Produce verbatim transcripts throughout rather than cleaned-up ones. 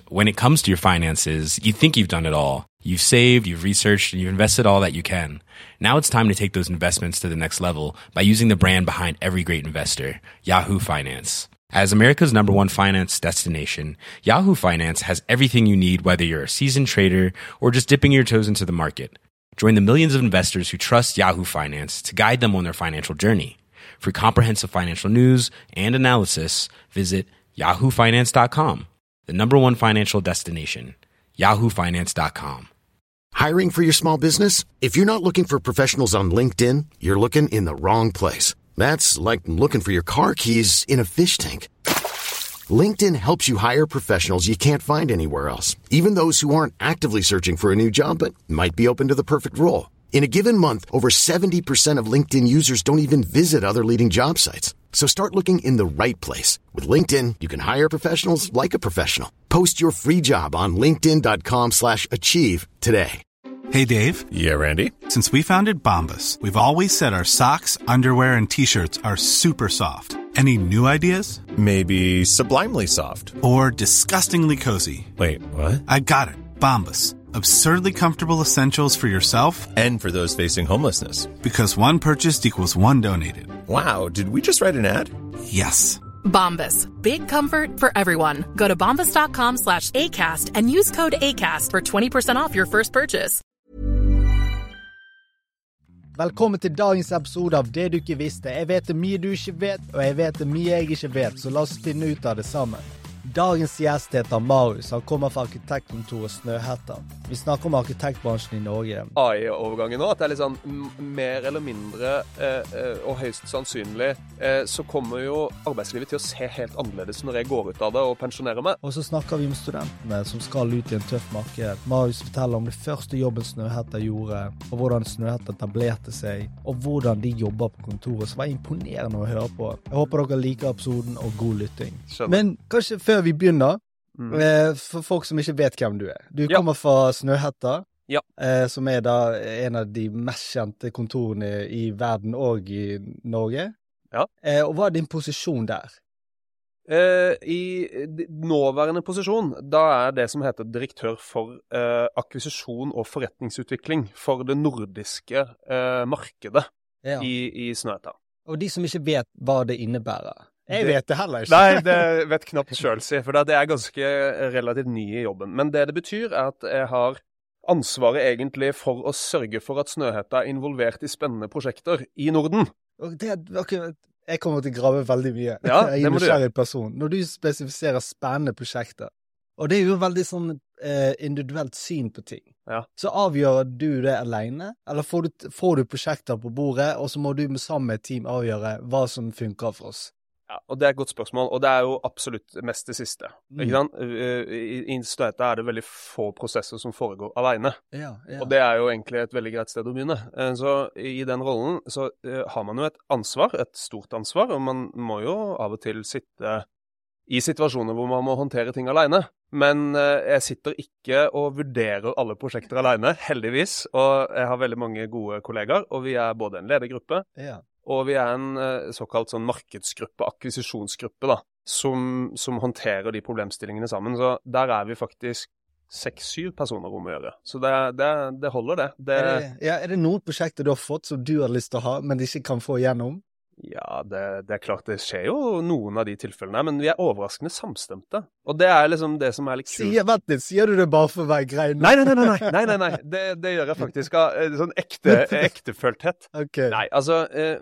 when it comes to your finances, you think you've done it all. You've saved, you've researched, and you've invested all that you can. Now it's time to take those investments to the next level by using the brand behind every great investor, Yahoo Finance. As America's number one finance destination, Yahoo Finance has everything you need, whether you're a seasoned trader or just dipping your toes into the market. Join the millions of investors who trust Yahoo Finance to guide them on their financial journey. For comprehensive financial news and analysis, visit yahoo finance dot com, the number one financial destination, yahoo finance dot com. Hiring for your small business? If you're not looking for professionals on LinkedIn, you're looking in the wrong place. That's like looking for your car keys in a fish tank. LinkedIn helps you hire professionals you can't find anywhere else, even those who aren't actively searching for a new job but might be open to the perfect role. In a given month, over seventy percent of LinkedIn users don't even visit other leading job sites. So start looking in the right place. With LinkedIn, you can hire professionals like a professional. Post your free job on linkedin dot com slash achieve today. Hey, Dave. Yeah, Randy. Since we founded Bombas, we've always said our socks, underwear, and T-shirts are super soft. Any new ideas? Maybe sublimely soft. Or disgustingly cozy. Wait, what? I got it. Bombas. Absurdly comfortable essentials for yourself and for those facing homelessness. Because one purchased equals one donated. Wow, did we just write an ad? Yes. Bombas. Big comfort for everyone. Go to bombas dot com slash ACAST and use code ACAST for twenty percent off your first purchase. Velkommen til dagens episode av Det du ikke visste. Jeg vet det mye du ikke vet, og jeg vet det mye jeg ikke vet, så la oss finne ut av det sammen. Dagens gjest heter Marius. Han kommer fra arkitektkontoret Snøhetta. Vi snakker om arkitektbransjen i Norge. A I-overgangen nå, at det er litt sånn mer eller mindre eh, og høyst sannsynlig, eh, så kommer jo arbeidslivet til å se helt annerledes når jeg går ut av det og pensjonerer meg. Og så snakker vi om studentene som skal ut i en tøff marked. Marius forteller om det første jobben Snøhetta gjorde, og hvordan Snøhetta etablerte seg, og hvordan de jobber på kontoret, som var imponerende å høre på. Jeg håper dere liker episoden og god lytting. Skjønner. Men kanskje før vi begynner, mm. eh, for folk som ikke vet hvem du er. Du ja. kommer fra Snøhetta, ja. eh, som er da en av de mest kjente kontorene i verden og i Norge. Ja. Eh, og hva er din posisjon der? Eh, I nåværende posisjon, da er det som heter direktør for eh, akquisisjon og forretningsutvikling for det nordiske eh, markedet ja. i, i Snøhetta. Og de som ikke vet hva det innebærer? Jeg vet det heller ikke. Nei, det vet knapt selv si, for det er ganske relativt ny i jobben. Men det det betyr er at jeg har ansvaret egentlig for å sørge for at Snøhetta er involvert i spennende prosjekter i Norden. Og det, okay, jeg kommer til å grave veldig mye. Ja, jeg det må du gjøre. Person. Når du spesifiserer spennende prosjekter, og det er jo veldig sånn eh, individuelt syn på ting, ja. så avgjør du det alene, eller får du, får du prosjekter på bordet, og så må du med samme team avgjøre hva som funker for oss. Ja, og det er et godt spørsmål, og det er jo absolutt mest det siste. Mm. Ikke sant? I, i Snøhetta er det veldig få prosesser som foregår alene. Ja, ja. Og det er jo egentlig et veldig greit sted å begynne. Så i den rollen så uh, har man jo et ansvar, et stort ansvar, og man må jo av og til sitte i situasjoner hvor man må håndtere ting alene. Men uh, jeg sitter ikke og vurderer alle prosjekter alene, heldigvis, og jeg har veldig mange gode kollegaer, og vi er både en ledergruppe, ja. og vi er en uh, såkalt sånn markedsgruppe, akquisisjonsgruppe da, som, som håndterer de problemstillingene sammen. Så der er vi faktisk seks-syv personer om å gjøre. Så det, det, det holder det. det... Er det. Ja, er det noen prosjekter du har fått som du har lyst til å ha, men ikke kan få igjennom? Ja, det, det er klart det skjer jo noen av de tilfellene, men vi er overraskende samstemte. Og det er liksom det som er litt kult. Sier, vent litt, sier du det bare for å være grei? Nei, nei, nei, nei, nei, nei, nei, nei. Det, det gjør jeg faktisk av sånn ekte, ektefølthet. Okay. Nei, altså,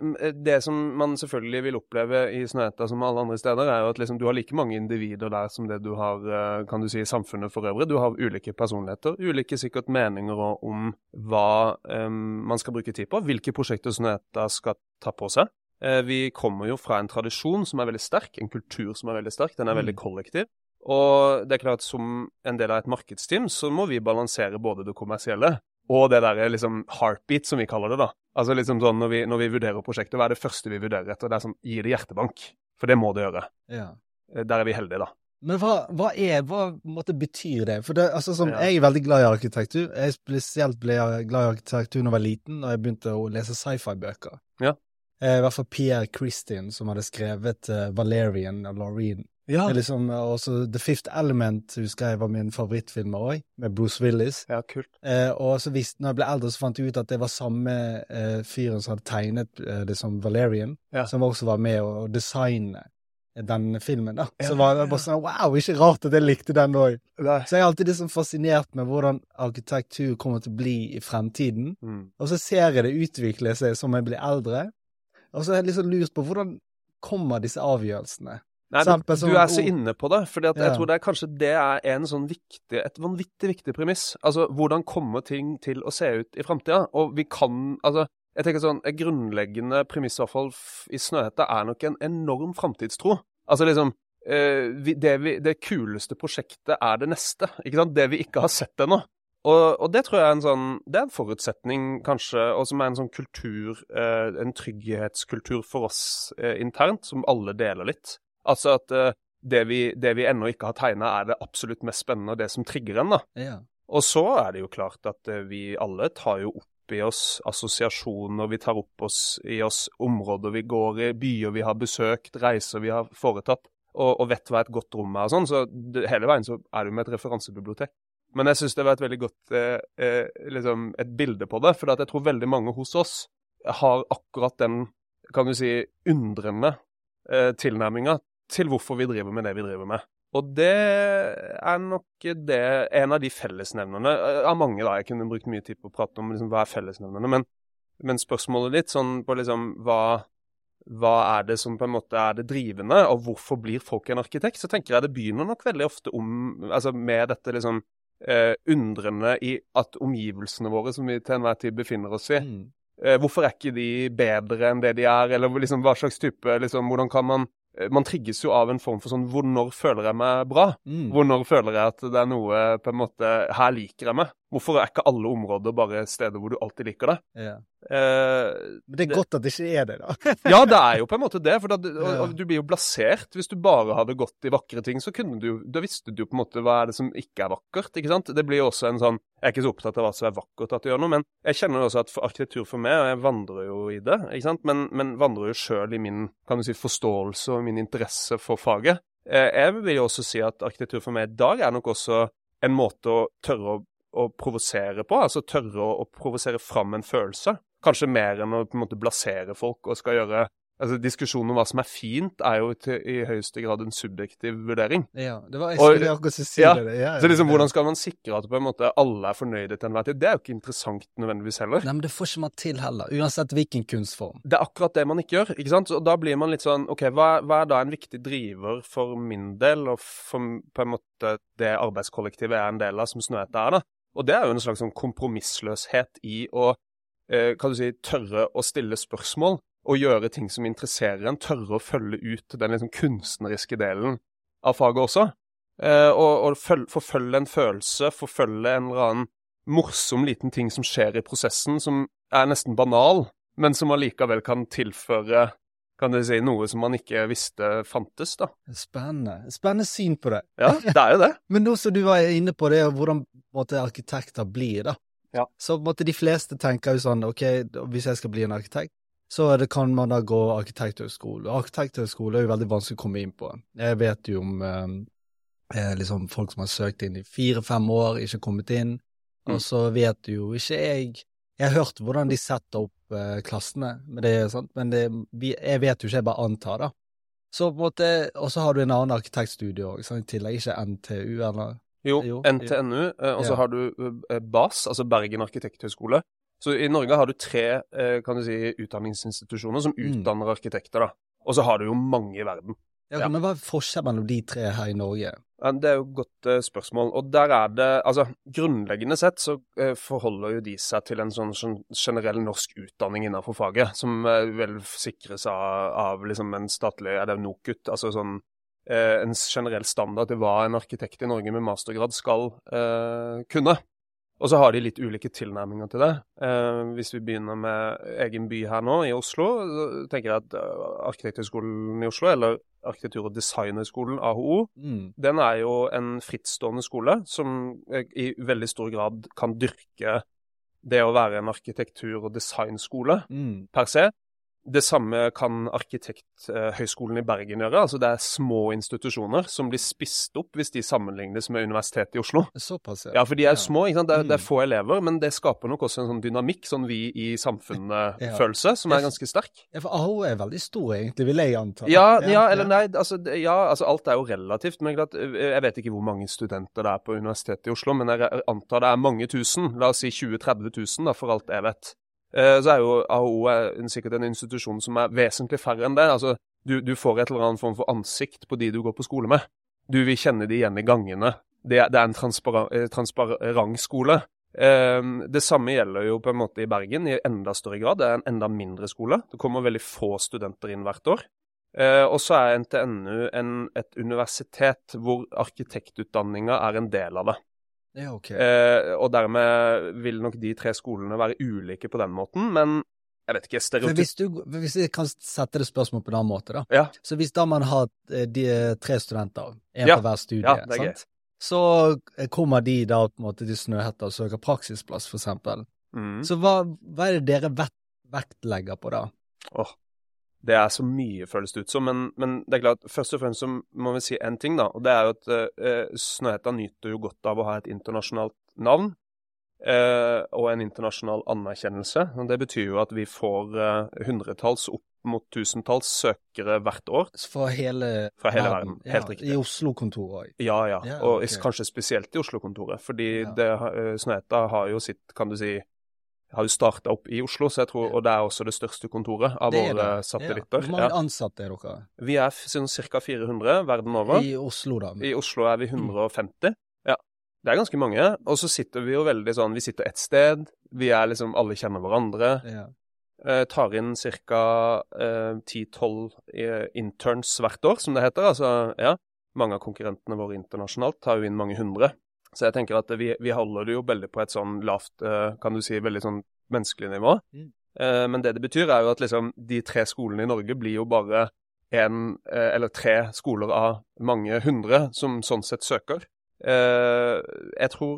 det som man selvfølgelig vil oppleve i Snøhetta som alle andre steder, er jo at liksom, du har like mange individer der som det du har, kan du si, i samfunnet for øvrig. Du har ulike personligheter, ulike sikkert meninger om hva um, man skal bruke tid på, hvilke prosjekter Snøhetta skal ta på seg. Vi kommer jo fra en tradisjon som er veldig sterk, en kultur som er veldig sterk, den er veldig kollektiv. Og det er klart, som en del av et markedsteam, så må vi balansere både det kommersielle og det der liksom heartbeat, som vi kaller det da. Altså liksom sånn, når vi, når vi vurderer prosjektet, hva er det første vi vurderer etter? Det er sånn, gi det hjertebank, for det må det gjøre. Ja. Der er vi heldige da. Men hva, hva er, hva måtte betyr det? For det, altså som, ja. jeg er veldig glad i arkitektur. Jeg spesielt ble glad i arkitektur når jeg var liten, og jeg begynte å lese sci-fi-bøker. Ja. I hvert fall Pierre Christian, som hadde skrevet uh, Valerian og Loreen. Ja. Det er liksom, også The Fifth Element, husker jeg var min favorittfilm også, med Bruce Willis. Ja, kult. Eh, og så visste, når jeg ble eldre, så fant jeg ut at det var samme eh, fyren som hadde tegnet eh, det som Valerian, ja. Som også var med å, å designe den filmen da. Ja, så var det bare sånn, wow, ikke rart at jeg likte den også. Nei. Så jeg har alltid det som fascinert med hvordan arkitektur kommer til å bli i fremtiden. Mm. Og så ser jeg det utvikle seg som jeg blir eldre. Og så har jeg liksom lurt på hvordan kommer disse avgjørelsene? Nei, du, du er så inne på det, for ja. Jeg tror det er kanskje det er en sånn viktig, et vanvittig viktig premiss. Altså, hvordan kommer ting til å se ut i fremtiden? Og vi kan, altså, jeg tenker sånn, et grunnleggende premiss i hvert fall i Snøhetta er nok en enorm fremtidstro. Altså liksom, eh, vi, det, vi, det kuleste prosjektet er det neste, ikke sant? Det vi ikke har sett ennå. Og, og det tror jeg er en sånn, det er en forutsetning kanskje, og som er en sånn kultur, eh, en trygghetskultur for oss eh, internt, som alle deler litt. Altså at eh, det, vi, det vi ennå ikke har tegnet er det absolutt mest spennende, og det som trigger en da. Ja. Og så er det jo klart at eh, vi alle tar jo opp i oss assosiasjoner, vi tar opp oss i oss områder vi går i, byer vi har besøkt, reiser vi har foretatt, og, og vet hva et godt rom er og sånn, så det, hele veien så er det jo med et referansebibliotek. Men jeg synes det var et veldig godt eh, eh, liksom et bilde på det, for jeg tror veldig mange hos oss har akkurat den, kan du si, undrende eh, tilnærmingen til hvorfor vi driver med det vi driver med. Og det er nok det, en av de fellesnevnerne, av mange da, jeg kunne brukt mye tid på å prate om liksom, hva er fellesnevnerne, men, men spørsmålet litt sånn på liksom, hva, hva er det som på en måte er det drivende, og hvorfor blir folk en arkitekt, så tenker jeg det begynner nok veldig ofte om, altså med dette liksom eh, undrende i at omgivelsene våre som vi til enhver tid befinner oss i, mm. eh, hvorfor er ikke de bedre enn det de er, eller liksom, hva slags type, liksom, hvordan kan man man trigges jo av en form for sånn, hvor når føler jeg meg bra? Mm. Hvor når føler jeg at det er noe, på en måte, her liker jeg meg? Hvorfor er ikke alle områder bare steder hvor du alltid liker det? Ja. Eh, Men det er det, godt at det ikke er det da. Ja, det er jo på en måte det, for da, og, og du blir jo blasert. Hvis du bare hadde gått i vakre ting, så kunne du, da visste du på en måte hva er det som ikke er vakkert, ikke sant? Det blir jo også en sånn, jeg er ikke så opptatt av hva som er vakkert at det gjør noe, men jeg kjenner også at for arkitektur for meg, og jeg vandrer jo i det, ikke sant? Men, men vandrer jo selv i min, kan du si, forståelse og min interesse for faget. Eh, jeg vil jo også si at arkitektur for meg i dag er nok også en måte å tørre å å provosere på, altså tørre å, å provosere fram en følelse. Kanskje mer enn å på en måte blasere folk og skal gjøre, altså diskusjonen om hva som er fint er jo til, i høyeste grad en subjektiv vurdering. Ja, det var jeg skulle akkurat si ja, det. Ja, ja, så liksom, hvordan skal man sikre at på en måte alle er fornøyde til enhver tid? Det er jo ikke interessant nødvendigvis heller. Nei, men det får ikke man til heller, uansett hvilken kunstform. Det er akkurat det man ikke gjør, ikke sant? Og da blir man litt sånn, ok, hva, hva er da en viktig driver for min del, og for på en måte det arbeidskollektivet er en del av som Snøhetta er da? Og det er jo en slags sånn kompromissløshet i å, eh, kan du si, tørre å stille spørsmål, og gjøre ting som interesserer en, tørre å følge ut den liksom kunstneriske delen av faget også. Eh, og og føl- forfølge en følelse, forfølge en eller annen morsom liten ting som skjer i prosessen, som er nesten banal, men som allikevel kan tilføre, kan du si, noe som man ikke visste fantes da. Spennende. Spennende syn på det. Ja, det er jo det. Men nå som du var inne på det, hvordan måtte arkitekter bli da. Ja. Så måtte de fleste tenke jo sånn, ok, hvis jeg skal bli en arkitekt, så det kan man da gå arkitekthøgskole. Og arkitekthøgskole er jo veldig vanskelig å komme inn på. Jeg vet jo om eh, liksom folk som har søkt inn i fire-fem år, ikke kommet inn, mm. og så vet jo ikke jeg, jeg har hørt hvordan de setter opp eh, klassene, men, det, sant? men det, jeg vet jo ikke, jeg bare antar da. Så på en måte, og så har du en annen arkitektstudie også, i tillegg ikke N T U eller... Jo, jo, N T N U, eh, og så ja. Har du eh, B A S, altså Bergen Arkitekthøgskole. Så i Norge har du tre, eh, kan du si, utdanningsinstitusjoner som utdanner mm. arkitekter da. Og så har du jo mange i verden. Ja, ja. Men hva er forskjellen mellom de tre her i Norge? Ja, det er jo et godt uh, spørsmål. Og der er det, altså grunnleggende sett så uh, forholder jo de seg til en sånn, sånn generell norsk utdanning innenfor faget, som uh, vel sikres av, av liksom en statlig, er det NOKUT, altså sånn uh, en generell standard til hva en arkitekt i Norge med mastergrad skal uh, kunne. Og så har de litt ulike tilnærminger til det. Eh, hvis vi begynner med egen by her nå, i Oslo, så tenker jeg at Arkitekthøgskolen i Oslo, eller Arkitektur- og Designhøgskolen, A H O, mm. den er jo en frittstående skole som i veldig stor grad kan dyrke det å være en arkitektur- og designskole mm. per se. Det samme kan Arkitekthøgskolen i Bergen gjøre. Altså det er små institusjoner som blir spist opp hvis de sammenlignes med Universitetet i Oslo. Såpass, ja. Ja, for de er små, ikke sant? Det er, det er få elever, men det skaper nok også en sånn dynamikk, sånn vi i samfunnet-følelse, som er ganske sterk. Ja, for A H O er veldig stor egentlig, vil jeg anta. Ja, ja, eller nei, altså, ja, altså alt er jo relativt, men klart, jeg vet ikke hvor mange studenter det er på Universitetet i Oslo, men jeg antar det er mange tusen, la oss si tjue til tretti tusen da, for alt jeg vet. Så er jo A H O er en, sikkert en institusjon som er vesentlig færre enn det. Altså, du, du får et eller annet form for ansikt på de du går på skole med. Du vil kjenne de igjen i gangene. Det, det er en transparent, transparent skole. Um, det samme gjelder jo på en måte i Bergen i enda større grad. Det er en enda mindre skole. Det kommer veldig få studenter inn hvert år. Uh, og så er N T N U en, et universitet hvor arkitektutdanninga er en del av det. Ja, ok. Eh, og dermed vil nok de tre skolene være ulike på den måten, men jeg vet ikke, stereotyp... Hvis, du, hvis jeg kan sette det spørsmål på den måten da. Ja. Så hvis da man har de tre studenter, en ja. på hver studie, ja, det er sant? Så kommer de da på en måte til Snøhetta og søker praksisplass, for eksempel. Mm. Så hva, hva er det dere vekt, vektlegger på da? Åh, oh, det er så mye føles det ut som, men, men det er klart, først og fremst så må vi si en ting da, og det er jo at uh, Snøhetta nyter jo godt av å ha et internasjonalt navn, uh, og en internasjonal anerkjennelse. Og det betyr jo at vi får uh, hundretalls opp mot tusentalls søkere hvert år. Fra hele, Fra hele verden, verden. Helt ja, riktig. I Oslo-kontoret? Ja, ja, ja og okay. kanskje spesielt i Oslo-kontoret, fordi ja. det, uh, Snøhetta har jo sitt, kan du si, har jo startet opp i Oslo, så jeg tror, og det er også det største kontoret av våre satellitter. Ja. Hvor mange ja. ansatte er dere? Vi er sånn cirka fire hundre verden over. I Oslo da? I Oslo er vi hundre og femti. Mm. Ja, det er ganske mange. Og så sitter vi jo veldig sånn, vi sitter et sted, vi er liksom, alle kjenner hverandre. Ja. Eh, tar inn cirka eh, ti til tolv eh, interns hvert år, som det heter. Altså, ja, mange av konkurrentene våre internasjonalt tar jo inn mange hundre. Så jeg tenker at vi, vi holder det jo veldig på et sånn lavt, kan du si, veldig sånn menneskelig nivå. Mm. Eh, men det det betyr er jo at liksom de tre skolene i Norge blir jo bare en, eh, eller tre skoler av mange hundre som sånn sett søker. Eh, jeg tror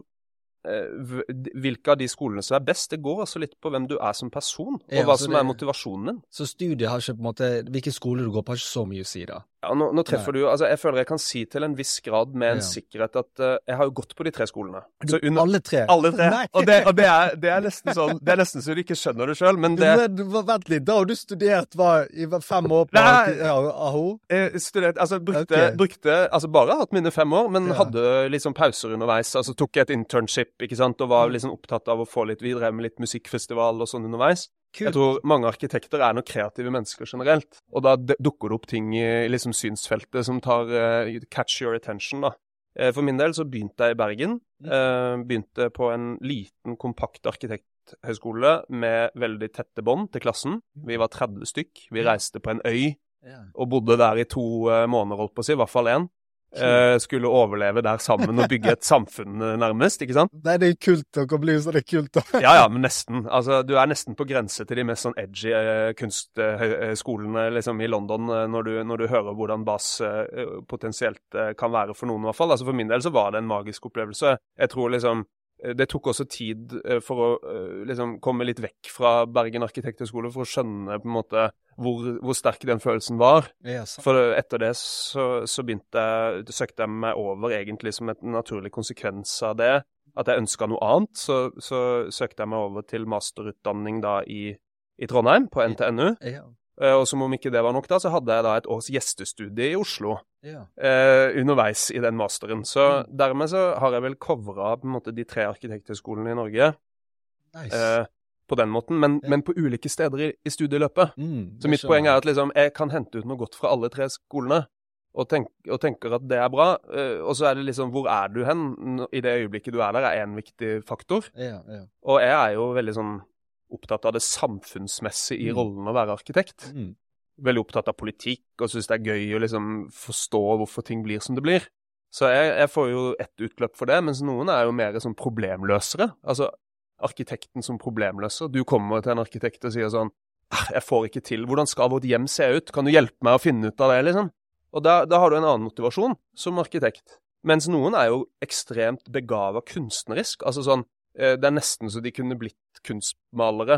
eh, hvilke av de skolene som er best, det går også litt på hvem du er som person, og ja, hva som det, er motivasjonen din. Så studiet har ikke på en måte, hvilken skole du går på har ikke så mye å si da? Ja, nå, nå treffer Nei. du, altså jeg føler jeg kan si til en viss grad med en ja. sikkerhet at uh, jeg har jo gått på de tre skolene. Du, under, alle tre? Alle tre, Nei. og, det, og det, er, det er nesten sånn, det er nesten så du ikke skjønner det selv, men det... Du, men, vent litt, da har du studert hva, i fem år på A H O? Eh, studert, altså brukte, okay. brukte, altså bare hatt mine fem år, men ja. hadde liksom pauser underveis, altså tok jeg et internship, ikke sant, og var liksom opptatt av å få litt videre med litt musikkfestival og sånn underveis. Kult. Jeg tror mange arkitekter er noen kreative mennesker generelt, og da dukker det opp ting i liksom synsfeltet som tar uh, catch your attention da. Uh, for min del så begynte jeg i Bergen, uh, begynte på en liten, kompakt arkitekthøgskole med veldig tette bånd til klassen. Vi var tretti stykk, vi reiste på en øy, og bodde der i to uh, måneder, holdt på å si, i hvert fall en. Uh, skulle overleve der sammen og bygge et samfunn nærmest, ikke sant? Nei, det er kult, dere blir så det er kult da. ja, ja, men nesten. Altså, du er nesten på grense til de mest sånn edgy uh, kunstskolene uh, liksom i London, uh, når, du, når du hører hvordan bass uh, potensielt uh, kan være for noen i hvert fall. Altså, for min del så var det en magisk opplevelse. Jeg tror liksom, uh, det tok også tid uh, for å uh, liksom komme litt vekk fra Bergen Arkitekthøgskole for å skjønne på en måte Hvor, hvor sterk den følelsen var. Ja, for etter det så, så begynte jeg, søkte jeg meg over egentlig som et naturlig konsekvens av det, at jeg ønsket noe annet, så, så søkte jeg meg over til masterutdanning da i, i Trondheim, på N T N U. Ja. Og som om ikke det var nok da, så hadde jeg da et års gjestestudie i Oslo, ja. eh, underveis i den masteren. Så mm. dermed så har jeg vel covret på en måte de tre arkitekthøgskolene i Norge. Nice. Eh, på den måten, men, ja. men på ulike steder i, i studieløpet. Mm, så mitt poeng er at liksom, jeg kan hente ut noe godt fra alle tre skolene, og, tenk, og tenker at det er bra, uh, og så er det liksom, hvor er du hen i det øyeblikket du er der, er en viktig faktor. Ja, ja. Og jeg er jo veldig sånn opptatt av det samfunnsmessige i mm. rollen å være arkitekt. Mm. Veldig opptatt av politikk, og synes det er gøy å liksom forstå hvorfor ting blir som det blir. Så jeg, jeg får jo et utløp for det, mens noen er jo mer sånn problemløsere. Altså, arkitekten som problemløser. Du kommer til en arkitekt og sier sånn, jeg får ikke til, hvordan skal vårt hjem se ut? Kan du hjelpe meg å finne ut av det, liksom? Og da, da har du en annen motivasjon som arkitekt. Mens noen er jo ekstremt begavet kunstnerisk. Altså sånn, det er nesten så de kunne blitt kunstmalere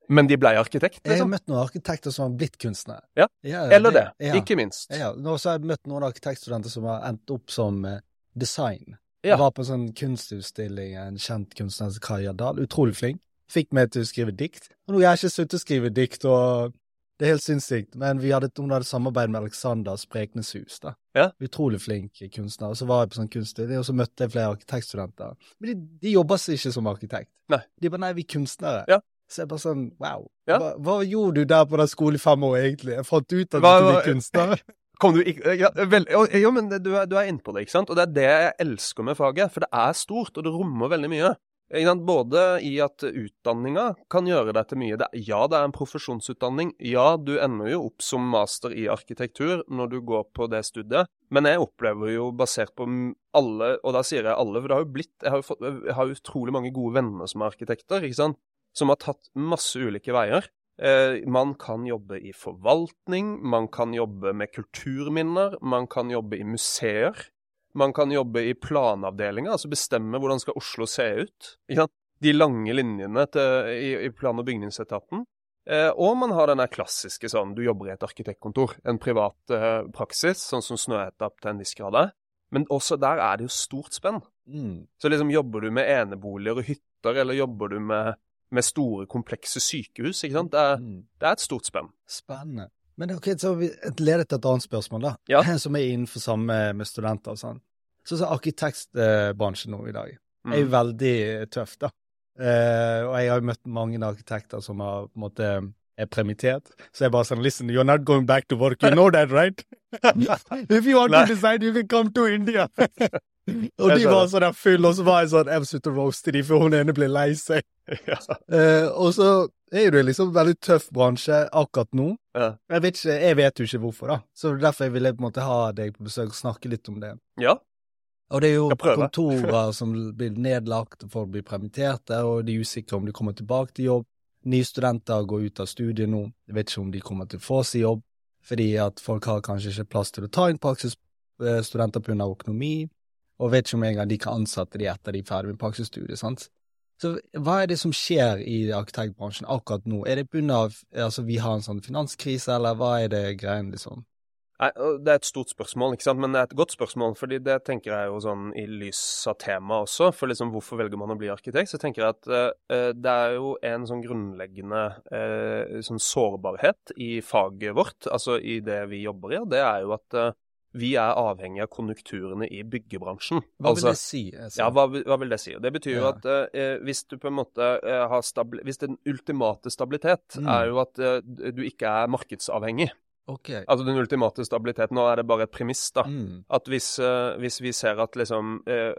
Men de ble arkitekt, Jeg har liksom. møtt noen arkitekter som har blitt kunstnere. Ja, Ja, eller det, ja. ikke minst. Ja, nå så har jeg møtt noen arkitektstudenter som har endt opp som eh, design. Ja. Jeg var på en sånn kunstutstilling, en kjent kunstner som Kaja Dahl, utrolig flink. Fikk meg til å skrive dikt. Og nå har jeg ikke suttet å skrive dikt, og det er helt sinnssykt. Men vi hadde, hun hadde samarbeid med Alexander Sprekneshus, da. Ja. Utrolig flink kunstner. Og så var jeg på sånn kunstutstilling, og så møtte jeg flere arkitektstudenter. Men de, de jobber seg ikke som arkitekt. Nei. De bare, nei, vi er kunstnere. Ja. Så jeg bare sånn, wow. Ja. Hva, hva gjorde du der på den skolen i fem år, egentlig? Jeg fant ut at Hva- du skulle hva- bli kunstner. Kom du ikke, ja, vel, jo, men det, du, er, du er inne på det, ikke sant? Og det er det jeg elsker med faget, for det er stort, og det rommer veldig mye. Ikke sant? Både i at utdanninga kan gjøre deg til mye. Det, ja, det er en profesjonsutdanning. Ja, du ender jo opp som master i arkitektur når du går på det studiet. Men jeg opplever jo, basert på alle, og da sier jeg alle, for det har jo blitt, jeg har jo fått, jeg har utrolig mange gode venner som er arkitekter, ikke sant? Som har tatt masse ulike veier. Eh, man kan jobbe i forvaltning, man kan jobbe med kulturminner, man kan jobbe i museer. Man kan jobbe i planavdelinga, altså bestemme hvordan skal Oslo se ut. Ikke sant? De lange linjene til, i, i plan- og bygningsetaten. Eh, og man har den der klassiske sånn, du jobber i et arkitektkontor, en privat eh, praksis, sånn som Snøhetta til en viss grad er. Men også der er det jo stort spenn. Mm. Så liksom jobber du med eneboliger og hytter, eller jobber du med, med store, komplekse sykehus, ikke sant? Det er, Mm. det er et stort spenn. Spennende. Men ok, så vi leder til et annet spørsmål da. Ja. Som er innenfor samme med studenter og sånn. Så, så arkitektbransjen nå i dag Mm. er jo veldig tøff da. Eh, og jeg har jo møtt mange arkitekter som har på en måte er permittert. Så jeg bare sånn, listen, you're not going back to work, you know that, right? If you want Nei. to decide, you can come to India. Og Jeg de var skjønner. sånn der full, og så var jeg sånn, jeg slutter å roaste de, for hun ene ble lei seg. Ja. Eh, og så er det liksom veldig tøff bransje akkurat nå. Ja. Jeg vet ikke, jeg vet jo ikke hvorfor da. Så derfor vil jeg på en måte ha deg på besøk og snakke litt om det. Ja. Og det er jo Jeg prøver. kontorer som blir nedlagt, og folk blir permitterte, og de er usikre om de kommer tilbake til jobb. Nye studenter går ut av studiet nå. Jeg vet ikke om de kommer til å få seg jobb, fordi at folk har kanskje ikke plass til å ta inn praksisstudenter på grunn av økonomi, og vet ikke om en gang de kan ansette de etter de er ferdig med praksisstudiet, sant? Så hva er det som skjer i arkitektbransjen akkurat nå? Er det på grunn av, altså vi har en sånn finanskrise, eller hva er det greien liksom? Nei, og det er et stort spørsmål, ikke sant? Men det er et godt spørsmål, fordi det tenker jeg jo sånn i lys av temaet også, for liksom hvorfor velger man å bli arkitekt, så tenker jeg at uh, det er jo en sånn grunnleggende uh, sånn sårbarhet i faget vårt, altså i det vi jobber i, og det er jo at uh, vi er avhengig av konjunkturene i byggebransjen. Hva altså, vil det si? Altså? Ja, hva, vil- hva vil det si? Det betyr jo Ja. at uh, hvis du på en måte uh, har stabil, hvis den ultimate stabilitet Mm. er jo at uh, du ikke er markedsavhengig. Ok. Altså den ultimate stabiliteten, nå er det bare et premiss da. Mm. At hvis, eh, hvis vi ser at liksom eh,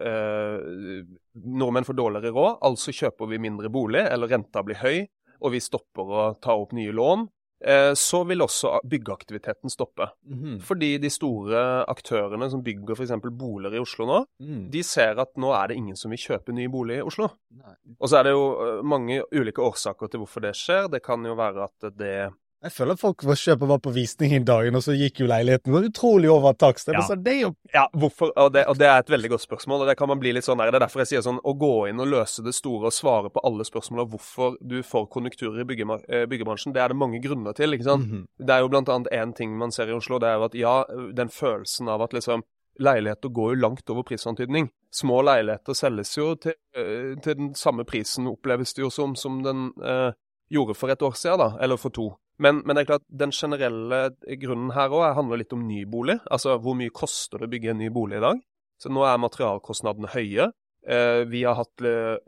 eh, nordmenn får dårligere råd, altså kjøper vi mindre bolig, eller renta blir høy, og vi stopper å ta opp nye lån, eh, så vil også byggeaktiviteten stoppe. Mhm. Fordi de store aktørene som bygger for eksempel boliger i Oslo nå, Mm. de ser at nå er det ingen som vil kjøpe ny bolig i Oslo. Nei. Og så er det jo eh, mange ulike årsaker til hvorfor det skjer. Det kan jo være at det Jeg føler at folk var kjøpet var på visning i dagen, og så gikk jo leiligheten. Det var utrolig over takst. Det Ja. var sånn, det er jo... Ja, hvorfor, og det, og det er et veldig godt spørsmål, og det kan man bli litt sånn der. Det er derfor jeg sier sånn, å gå inn og løse det store og svare på alle spørsmål om hvorfor du får konjunkturer i bygge, eh, byggebransjen, det er det mange grunner til, ikke sant? Mhm. Det er jo blant annet en ting man ser i Oslo, det er jo at ja, den følelsen av at liksom, leiligheter går jo langt over prisantydning. Små leiligheter selges jo til, eh, til den samme prisen, oppleves det jo som, som den eh, gjorde for et år siden da, eller for to. Men, men det er klart, den generelle grunnen her også handler litt om ny bolig. Altså, hvor mye koster det å bygge en ny bolig i dag? Så nå er materialkostnadene høye. Eh, vi har hatt,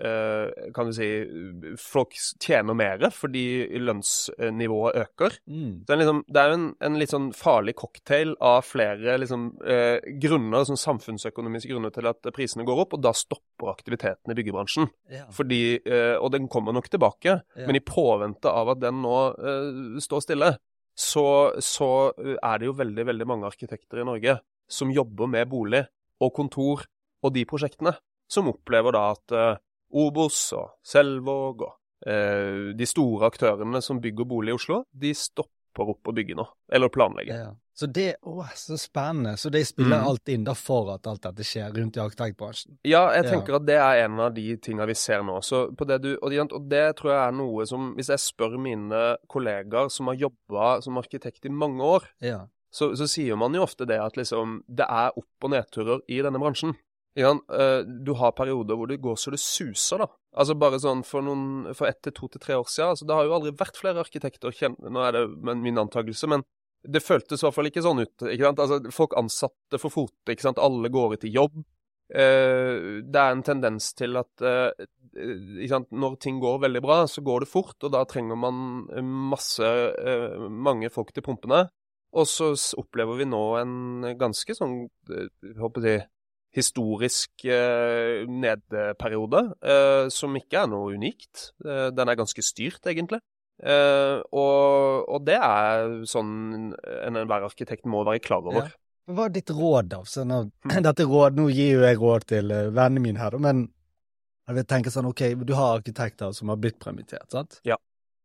eh, kan du si, folk tjener mer fordi lønnsnivået øker. Mm. Så det er, liksom, det er jo en, en litt sånn farlig cocktail av flere liksom, eh, grunner, sånn samfunnsøkonomiske grunner til at prisene går opp, og da stopper aktiviteten i byggebransjen. Ja. Fordi, eh, og den kommer nok tilbake, Ja. men i påvente av at den nå eh, står stille, så, så er det jo veldig, veldig mange arkitekter i Norge som jobber med bolig og kontor og de prosjektene, som opplever da at eh, Obos og Selvåg og eh, de store aktørene som bygger bolig i Oslo, de stopper stopper opp å bygge nå, eller planlegge. Ja. Så det, åh, så spennende. Så det spiller Mm. alt inn da for at alt dette skjer rundt i arkitektbransjen. Ja, jeg Ja. tenker at det er en av de tingene vi ser nå. Så på det du, og, det, og det tror jeg er noe som, hvis jeg spør mine kollegaer som har jobbet som arkitekt i mange år, Ja. så, så sier man jo ofte det at liksom, det er opp- og nedturer i denne bransjen. Ja, eh, du har perioder hvor det går så det suser da. Altså bare sånn for, noen, for ett til to til tre år siden, altså det har jo aldri vært flere arkitekter, kjen- nå er det min antagelse, men det føltes i hvert fall ikke sånn ut, ikke sant? Altså folk ansatte for fote, ikke sant? Alle går ut i jobb. Eh, det er en tendens til at eh, ikke sant? Når ting går veldig bra, så går det fort, og da trenger man masse, eh, mange folk til pumpene. Og så s- opplever vi nå en ganske sånn, eh, jeg håper jeg, historisk eh, nedperiode, eh, som ikke er noe unikt. Eh, den er ganske styrt, egentlig. Eh, og, og det er sånn en enhver arkitekt må være klar over. Ja. Hva er ditt råd da? Så nå, dette råd, nå gir jo jeg råd til uh, vennene mine her, da, men jeg vil tenke sånn, ok, du har arkitekter som har blitt permittert, sant? Ja.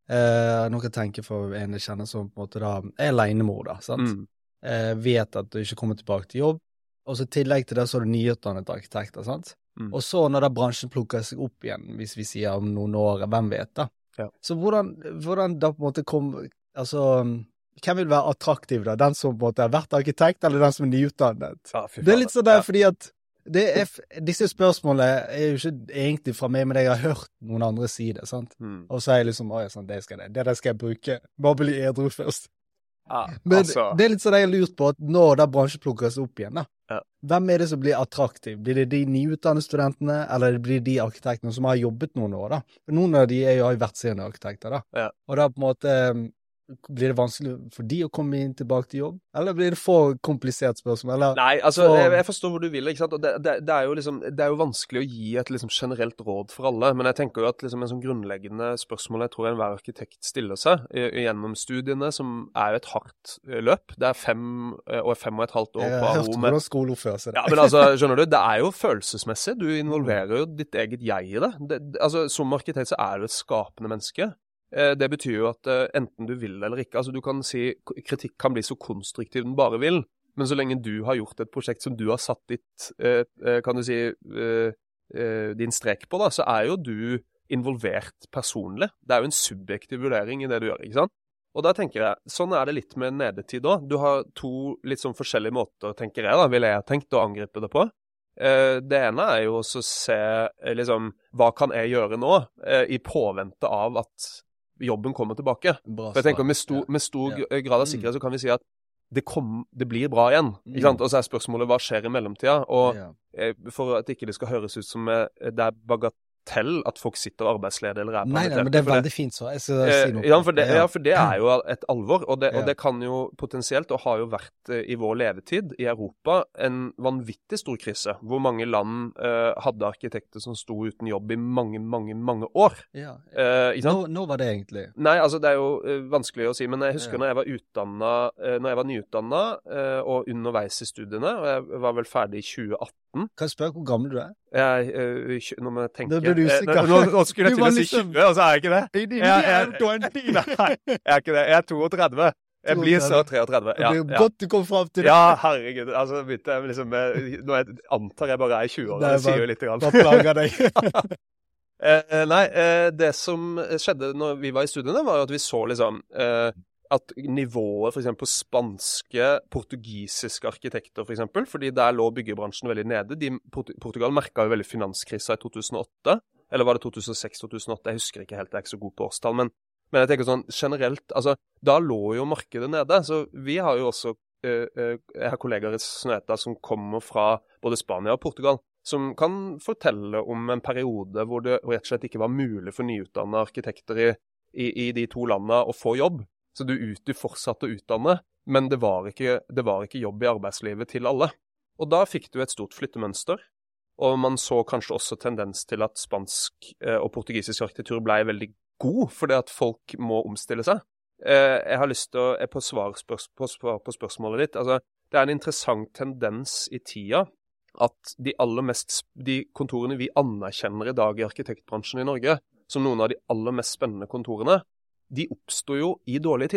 Eh, noen kan tenke for en jeg kjenner som på en måte da er alenemor da, sant? Mm. Eh, vet at du ikke kommer tilbake til jobb, og så i tillegg til det så er du nyutdannet arkitekter, sant? Mm. Og så når da bransjen plukker seg opp igjen, hvis vi sier om noen år, hvem vet da? Ja. Så hvordan, hvordan da på en måte kom, altså, hvem vil være attraktiv da? Den som på en måte har vært arkitekt, eller den som er nyutdannet? Ja, fy Det er faen. litt sånn der, Ja. fordi at det er, f- disse spørsmålene er jo ikke egentlig fra meg, men jeg har hørt noen andre si det, sant? Mm. Og så er jeg liksom, åja, sånn, det skal jeg, det der skal jeg bruke. Bare bli edru først. Ja, Men altså, det er litt sånn jeg har lurt på at når da bransjen plukkes opp igjen, da. Ja. Hvem er det som blir attraktiv? Blir det de nyutdannede studentene, eller blir det de arkitektene som har jobbet noen år, da? For noen av de er jo, har jo vært seniorarkitekter, da. Ja. Og da på en måte, blir det vanskelig for de å komme inn tilbake til jobb? Eller blir det for komplisert spørsmål? Eller, Nei, altså, for- jeg, jeg forstår hvor du vil, ikke sant? Og det, det, det, er jo liksom, det er jo vanskelig å gi et liksom generelt råd for alle, men jeg tenker jo at liksom en sånn grunnleggende spørsmål jeg tror enhver arkitekt stiller seg i, gjennom studiene, som er jo et hardt eh, løp. Det er fem eh, og fem og et halvt år jeg på har A hørt O med. hvordan skole oppfører seg. Ja, men altså, skjønner du, det er jo følelsesmessig. Du involverer jo ditt eget jeg i det. det, det altså, som arkitekt så er du et skapende menneske. Eh, det betyr jo at eh, enten du vil eller ikke, altså du kan si, kritikk kan bli så konstruktiv den bare vil, men så lenge du har gjort et prosjekt som du har satt ditt, eh, eh, kan du si, eh, eh, din strek på da, så er jo du involvert personlig. Det er jo en subjektiv vurdering i det du gjør, ikke sant? Og da tenker jeg, sånn er det litt med nedetid da. Du har to litt sånn forskjellige måter, tenker jeg da, vil jeg ha tenkt å angripe det på. Eh, det ene er jo også å se, eh, liksom, hva kan jeg gjøre nå, eh, i påvente av at jobben kommer tilbake. Bra For jeg tenker svar. med stor, med stor Ja. g- grad av sikkerhet så kan vi si at det, kom, det blir bra igjen, ikke sant? Og så er spørsmålet hva skjer i mellomtida, og Ja. eh, for at ikke det skal høres ut som eh, det er bagatell at folk sitter arbeidsledige eller er Nei, nei, permitterte, men det er for veldig fint så. Jeg skal Eh, si noe. ja, for det, Ja. ja, for det er jo et alvor, og det, Ja. og det kan jo potensielt, og har jo vært eh, i vår levetid i Europa, en vanvittig stor krise, hvor mange land eh, hadde arkitekter som sto uten jobb i mange, mange, mange år. Ja. Eh, ikke sant? Nå, nå var det egentlig. Nei, altså det er jo eh, vanskelig å si, men jeg husker Ja. når jeg var utdannet, eh, når jeg var nyutdannet eh, og underveis i studiene, og jeg var vel ferdig i tjue atten. Kan jeg spørre hvor gammel du er? Jeg, eh, tj- nå må jeg tenke. Da ble du Eh, usikker. Nå, nå skulle jeg Du til var å si liksom- tjue, og så er jeg ikke det. Jeg, jeg, nei, jeg er ikke det. Jeg er toogtredve. Jeg blir så treogtredve. Det Ja, blir ja. godt du kom frem til det. Ja, herregud. Altså, begynte jeg liksom med, Nå jeg antar jeg bare er i tjue år, Nei, det sier bare- jo litt. Grann. Hva plager deg? Eh, nei, eh, det som skjedde når vi var i studiene, var jo at vi så liksom eh, at nivået for eksempel på spanske, portugisiske arkitekter for eksempel, fordi der lå byggebransjen veldig nede. De, Port Portugal merket jo veldig finanskrisa i to tusen og åtte, eller var det to tusen og seks til to tusen og åtte, jeg husker ikke helt, jeg er ikke så god på årstall, men, men jeg tenker sånn generelt, altså da lå jo markedet nede, så vi har jo også, eh, eh, jeg har kollegaer i Snøhetta som kommer fra både Spania og Portugal, som kan fortelle om en periode hvor det rett og slett ikke var mulig for nyutdannede arkitekter i, i, i de to landene å få jobb. Så du, ut, du fortsatte å utdanne, men det var, ikke, det var ikke jobb i arbeidslivet til alle. Og da fikk du et stort flyttemønster, og man så kanskje også tendens til at spansk eh, og portugisisk arkitektur ble veldig god, fordi at folk må omstille seg. Eh, jeg har lyst til å, på svar, spørs, på, svar på spørsmålet ditt, altså det er en interessant tendens i tida, at de aller mest, de kontorene vi anerkjenner i dag i arkitektbransjen i Norge, som noen av de aller mest spennende kontorene, de oppstår jo i dårlige tider.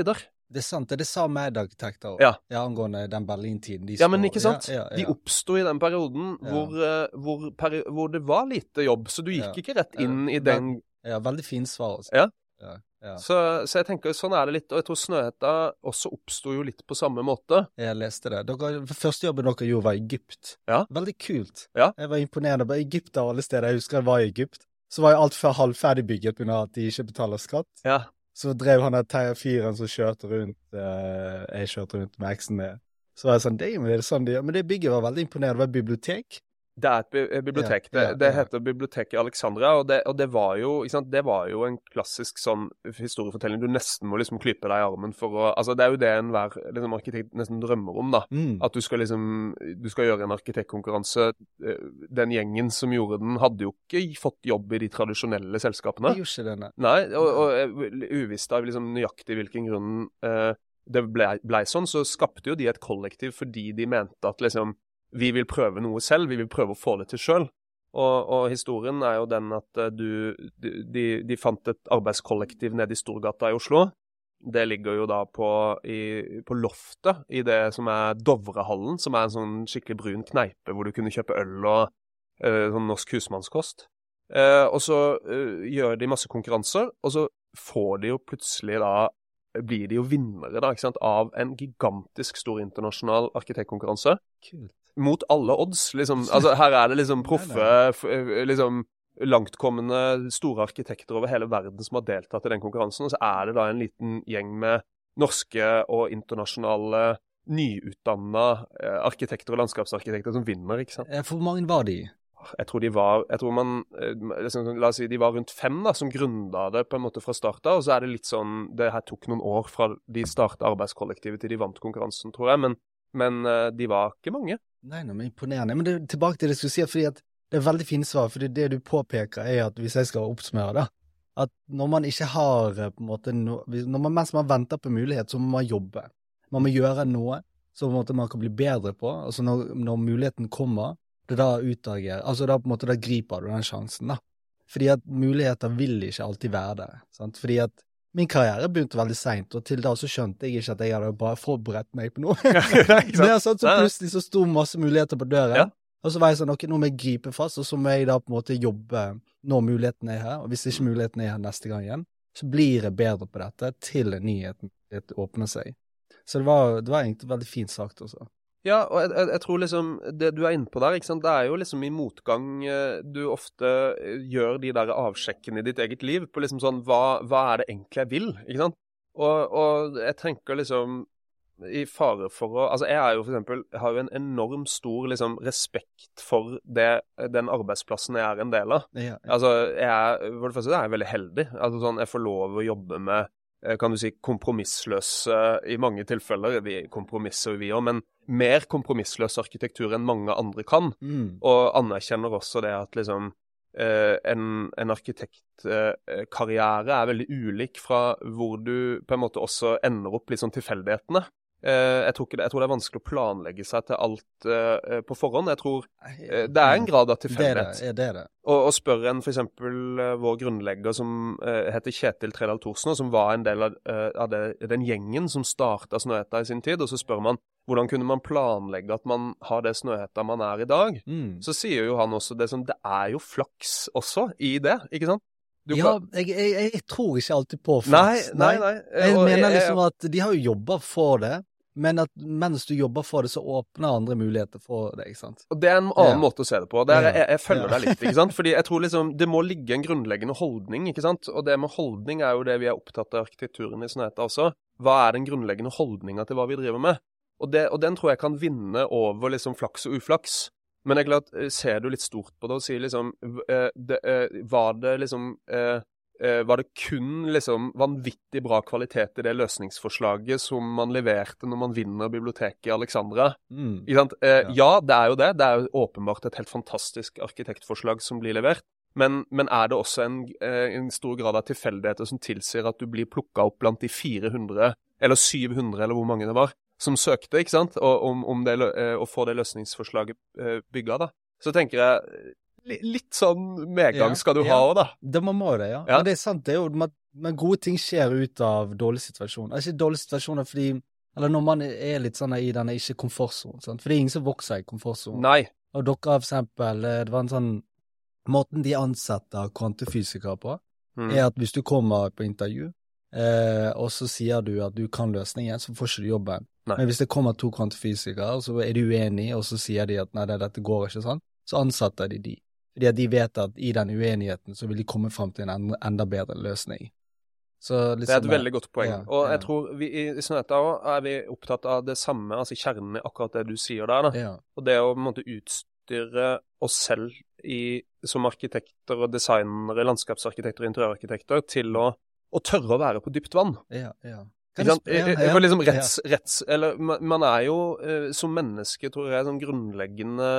Det er sant, det, det sa medarkitekter også, Ja. ja, angående den Berlin-tiden. De Ja, men står- ikke sant? Ja, ja, ja. De oppstod i den perioden Ja. hvor, eh, hvor, peri hvor det var lite jobb, så du gikk Ja. ikke rett inn i Ja, den. Ja, veldig fin svar også. Ja. Ja, ja. Så, så jeg tenker sånn er det litt, og jeg tror Snøhetta også oppstod jo litt på samme måte. Jeg leste det. Dere, første jobben dere gjorde var i Egypt. Ja. Veldig kult. Ja. Jeg var imponerende. Bare Egypt av alle steder. Jeg husker jeg var i Egypt. Så var jo alt før halvferdig bygget på grunn av at de ikke betaler skatt. Ja. Så drev han der te- fyren som kjørte rundt, eh, jeg kjørte rundt med eksen med. Så var jeg sånn, det er det sånn de gjør. Men det bygget var veldig imponerende. Det var et bibliotek. Det er et bi- bibliotek. Ja, ja, det, det ja. heter Biblioteket Alexandria, og det, og det var jo ikke sant? Det var jo en klassisk sånn historiefortelling. Du nesten må liksom klype deg i armen for å Altså, det er jo det enhver liksom, arkitekt nesten drømmer om, da. Mm. At du skal liksom Du skal gjøre en arkitektkonkurranse. Eh, Den gjengen som gjorde den, hadde jo ikke fått jobb i de tradisjonelle selskapene. Jeg gjorde ikke det, nei. Nei, og, og eh, uvisst av liksom nøyaktig hvilken grunn eh, det ble, ble sånn, så skapte jo de et kollektiv fordi de mente at liksom vi vil prøve noe selv, vi vil prøve å få det til selv. Og, og historien er jo den at eh, du, de, de fant et arbeidskollektiv nede i Storgata i Oslo. Det ligger jo da på, i, på loftet i det som er Dovrehallen, som er en sånn skikkelig brun kneipe hvor du kunne kjøpe øl og eh, sånn norsk husmannskost. Eh, og så eh, gjør de masse konkurranser, og så får de jo plutselig da blir de jo vinnere da, ikke sant, av en gigantisk stor internasjonal arkitektkonkurranse. Kult. Mot alle odds, liksom. Altså, her er det liksom proffe, f- liksom langtkommende store arkitekter over hele verden som har deltatt i den konkurransen, og så er det da en liten gjeng med norske og internasjonale nyutdannede eh, arkitekter og landskapsarkitekter som vinner, ikke sant? Eh, For mange var de? Jeg tror de var, jeg tror man, eh, liksom, la oss si, de var rundt fem da, som grunda det på en måte fra start av, og så er det litt sånn, det her tok noen år fra de startet arbeidskollektivet til de vant konkurransen, tror jeg, men, men eh, de var ikke mange. Nei, nei, men imponerende. Men det, tilbake til det jeg skulle si, fordi at det er veldig fint svar, fordi det du påpeker er at hvis jeg skal oppsummere da, at når man ikke har eh, på en måte, no, når man mens man venter på mulighet, så må man jobbe. Man må gjøre noe, så på en måte man kan bli bedre på, altså når, når muligheten kommer, det da utagerer, altså da på en måte da griper du den sjansen da. Fordi at muligheter vil ikke alltid være der, sant? Fordi at min karriere begynte veldig sent, og til da så skjønte jeg ikke at jeg hadde bare forberedt meg på noe. Det er sånn, så plutselig så sto masse muligheter på døren, Ja. og så var jeg sånn, ok, nå må jeg gripe fast, og så må jeg da på en måte jobbe når muligheten er her, og hvis ikke muligheten er her neste gang igjen, så blir jeg bedre på dette til nyheten åpner seg. Så det var, det var egentlig veldig fint sagt også. Ja, og jeg, jeg, jeg tror liksom, det du er inne på der, ikke sant, det er jo liksom i motgang eh, du ofte eh, gjør de der avsjekkene i ditt eget liv, på liksom sånn, hva, hva er det egentlig jeg vil, ikke sant? Og, og jeg tenker liksom, i fare for å, altså jeg er jo for eksempel, jeg har jo en enorm stor liksom respekt for det, den arbeidsplassen jeg er en del av. Ja, ja. Altså, jeg er, for det første er jeg veldig heldig, altså sånn, jeg får lov å jobbe med, eh, kan du si, kompromissløse i mange tilfeller, vi kompromisser vi også, men mer kompromissløs arkitektur enn mange andre kan, Mm. og anerkjenner også det at liksom eh, en, en arkitektkarriere er veldig ulik fra hvor du på en måte også ender opp litt sånn tilfeldighetene. Eh, jeg, tror ikke det, jeg tror det er vanskelig å planlegge seg til alt eh, på forhånd. Jeg tror eh, det er en grad av Det er det, tilfeldighet. ja, det er det. Og, og spør en for eksempel eh, vår grunnlegger som eh, heter Kjetil Tredal Thorsen, og som var en del av, eh, av det, den gjengen som startet Snøhetta i sin tid, og så spør man hvordan kunne man planlegge at man har det Snøhetta man er i dag? Mm. Så sier jo han også det som, det er jo flaks også i det, ikke sant? Du Ja, kan- jeg, jeg, jeg tror ikke alltid på Nei, flaks. nei, nei. Jeg Og mener jeg- liksom at de har jo jobbet for det, men at mens du jobber for det, så åpner andre muligheter for det, ikke sant? Og det er en annen Ja. måte å se det på. Det er, Ja. jeg, jeg følger Ja. deg litt, ikke sant? Fordi jeg tror liksom, det må ligge en grunnleggende holdning, ikke sant? Og det med holdning er jo det vi er opptatt av arkitekturen i Snøhetta også. Hva er den grunnleggende holdningen til hva vi driver med? Og, det, og den tror jeg kan vinne over liksom flaks og uflaks. Men jeg er glad, eh, ser du litt stort på det og sier liksom, v- eh, det, eh, var det liksom, eh, eh, var det kun liksom vanvittig bra kvalitet i det løsningsforslaget som man leverte når man vinner biblioteket i Alexandria? Mm. Ikke sant? Eh, Ja. ja, det er jo det. Det er jo åpenbart et helt fantastisk arkitektforslag som blir levert. Men, men er det også en, eh, en stor grad av tilfeldigheter som tilsier at du blir plukket opp blant de fire hundre, eller syv hundre, eller hvor mange det var, som søkte, ikke sant? Og, om, om det, lø- eh, å få det løsningsforslaget eh, bygget, da. Så tenker jeg, li- litt sånn medgang Ja, skal du ja. ha også, da. Det man må det, ja. Ja. Men det er sant, det er jo, man, men gode ting skjer ut av dårlige situasjoner. Det er ikke dårlige situasjoner fordi, eller når man er litt sånn i denne ikke komfortzonen, sant? For det er ingen som vokser i komfortzonen. Nei. Og dere for eksempel, det var en sånn, måten de ansetter kvantefysikere på, mm. er at hvis du kommer på intervju, eh, og så sier du at du kan løsningen, så får ikke du jobben. Nei. Men hvis det kommer to kvantefysikere, og så er du uenig, og så sier de at nei, det, dette går ikke sånn, så ansetter de de. Fordi at de vet at i den uenigheten så vil de komme frem til en enda, enda bedre løsning. Så liksom, det er et veldig godt poeng. Ja, og jeg ja. tror vi i, i Snøhetta også er vi opptatt av det samme, altså kjernen i akkurat det du sier der. Da. Ja. Og det å på en måte utstyre oss selv i, som arkitekter og designere, landskapsarkitekter og interiørarkitekter til å, å tørre å være på dypt vann. Ja, ja. Ikke sant? Ja, ja. For liksom retts, retts, eller man er jo eh, som menneske, tror jeg, sånn grunnleggende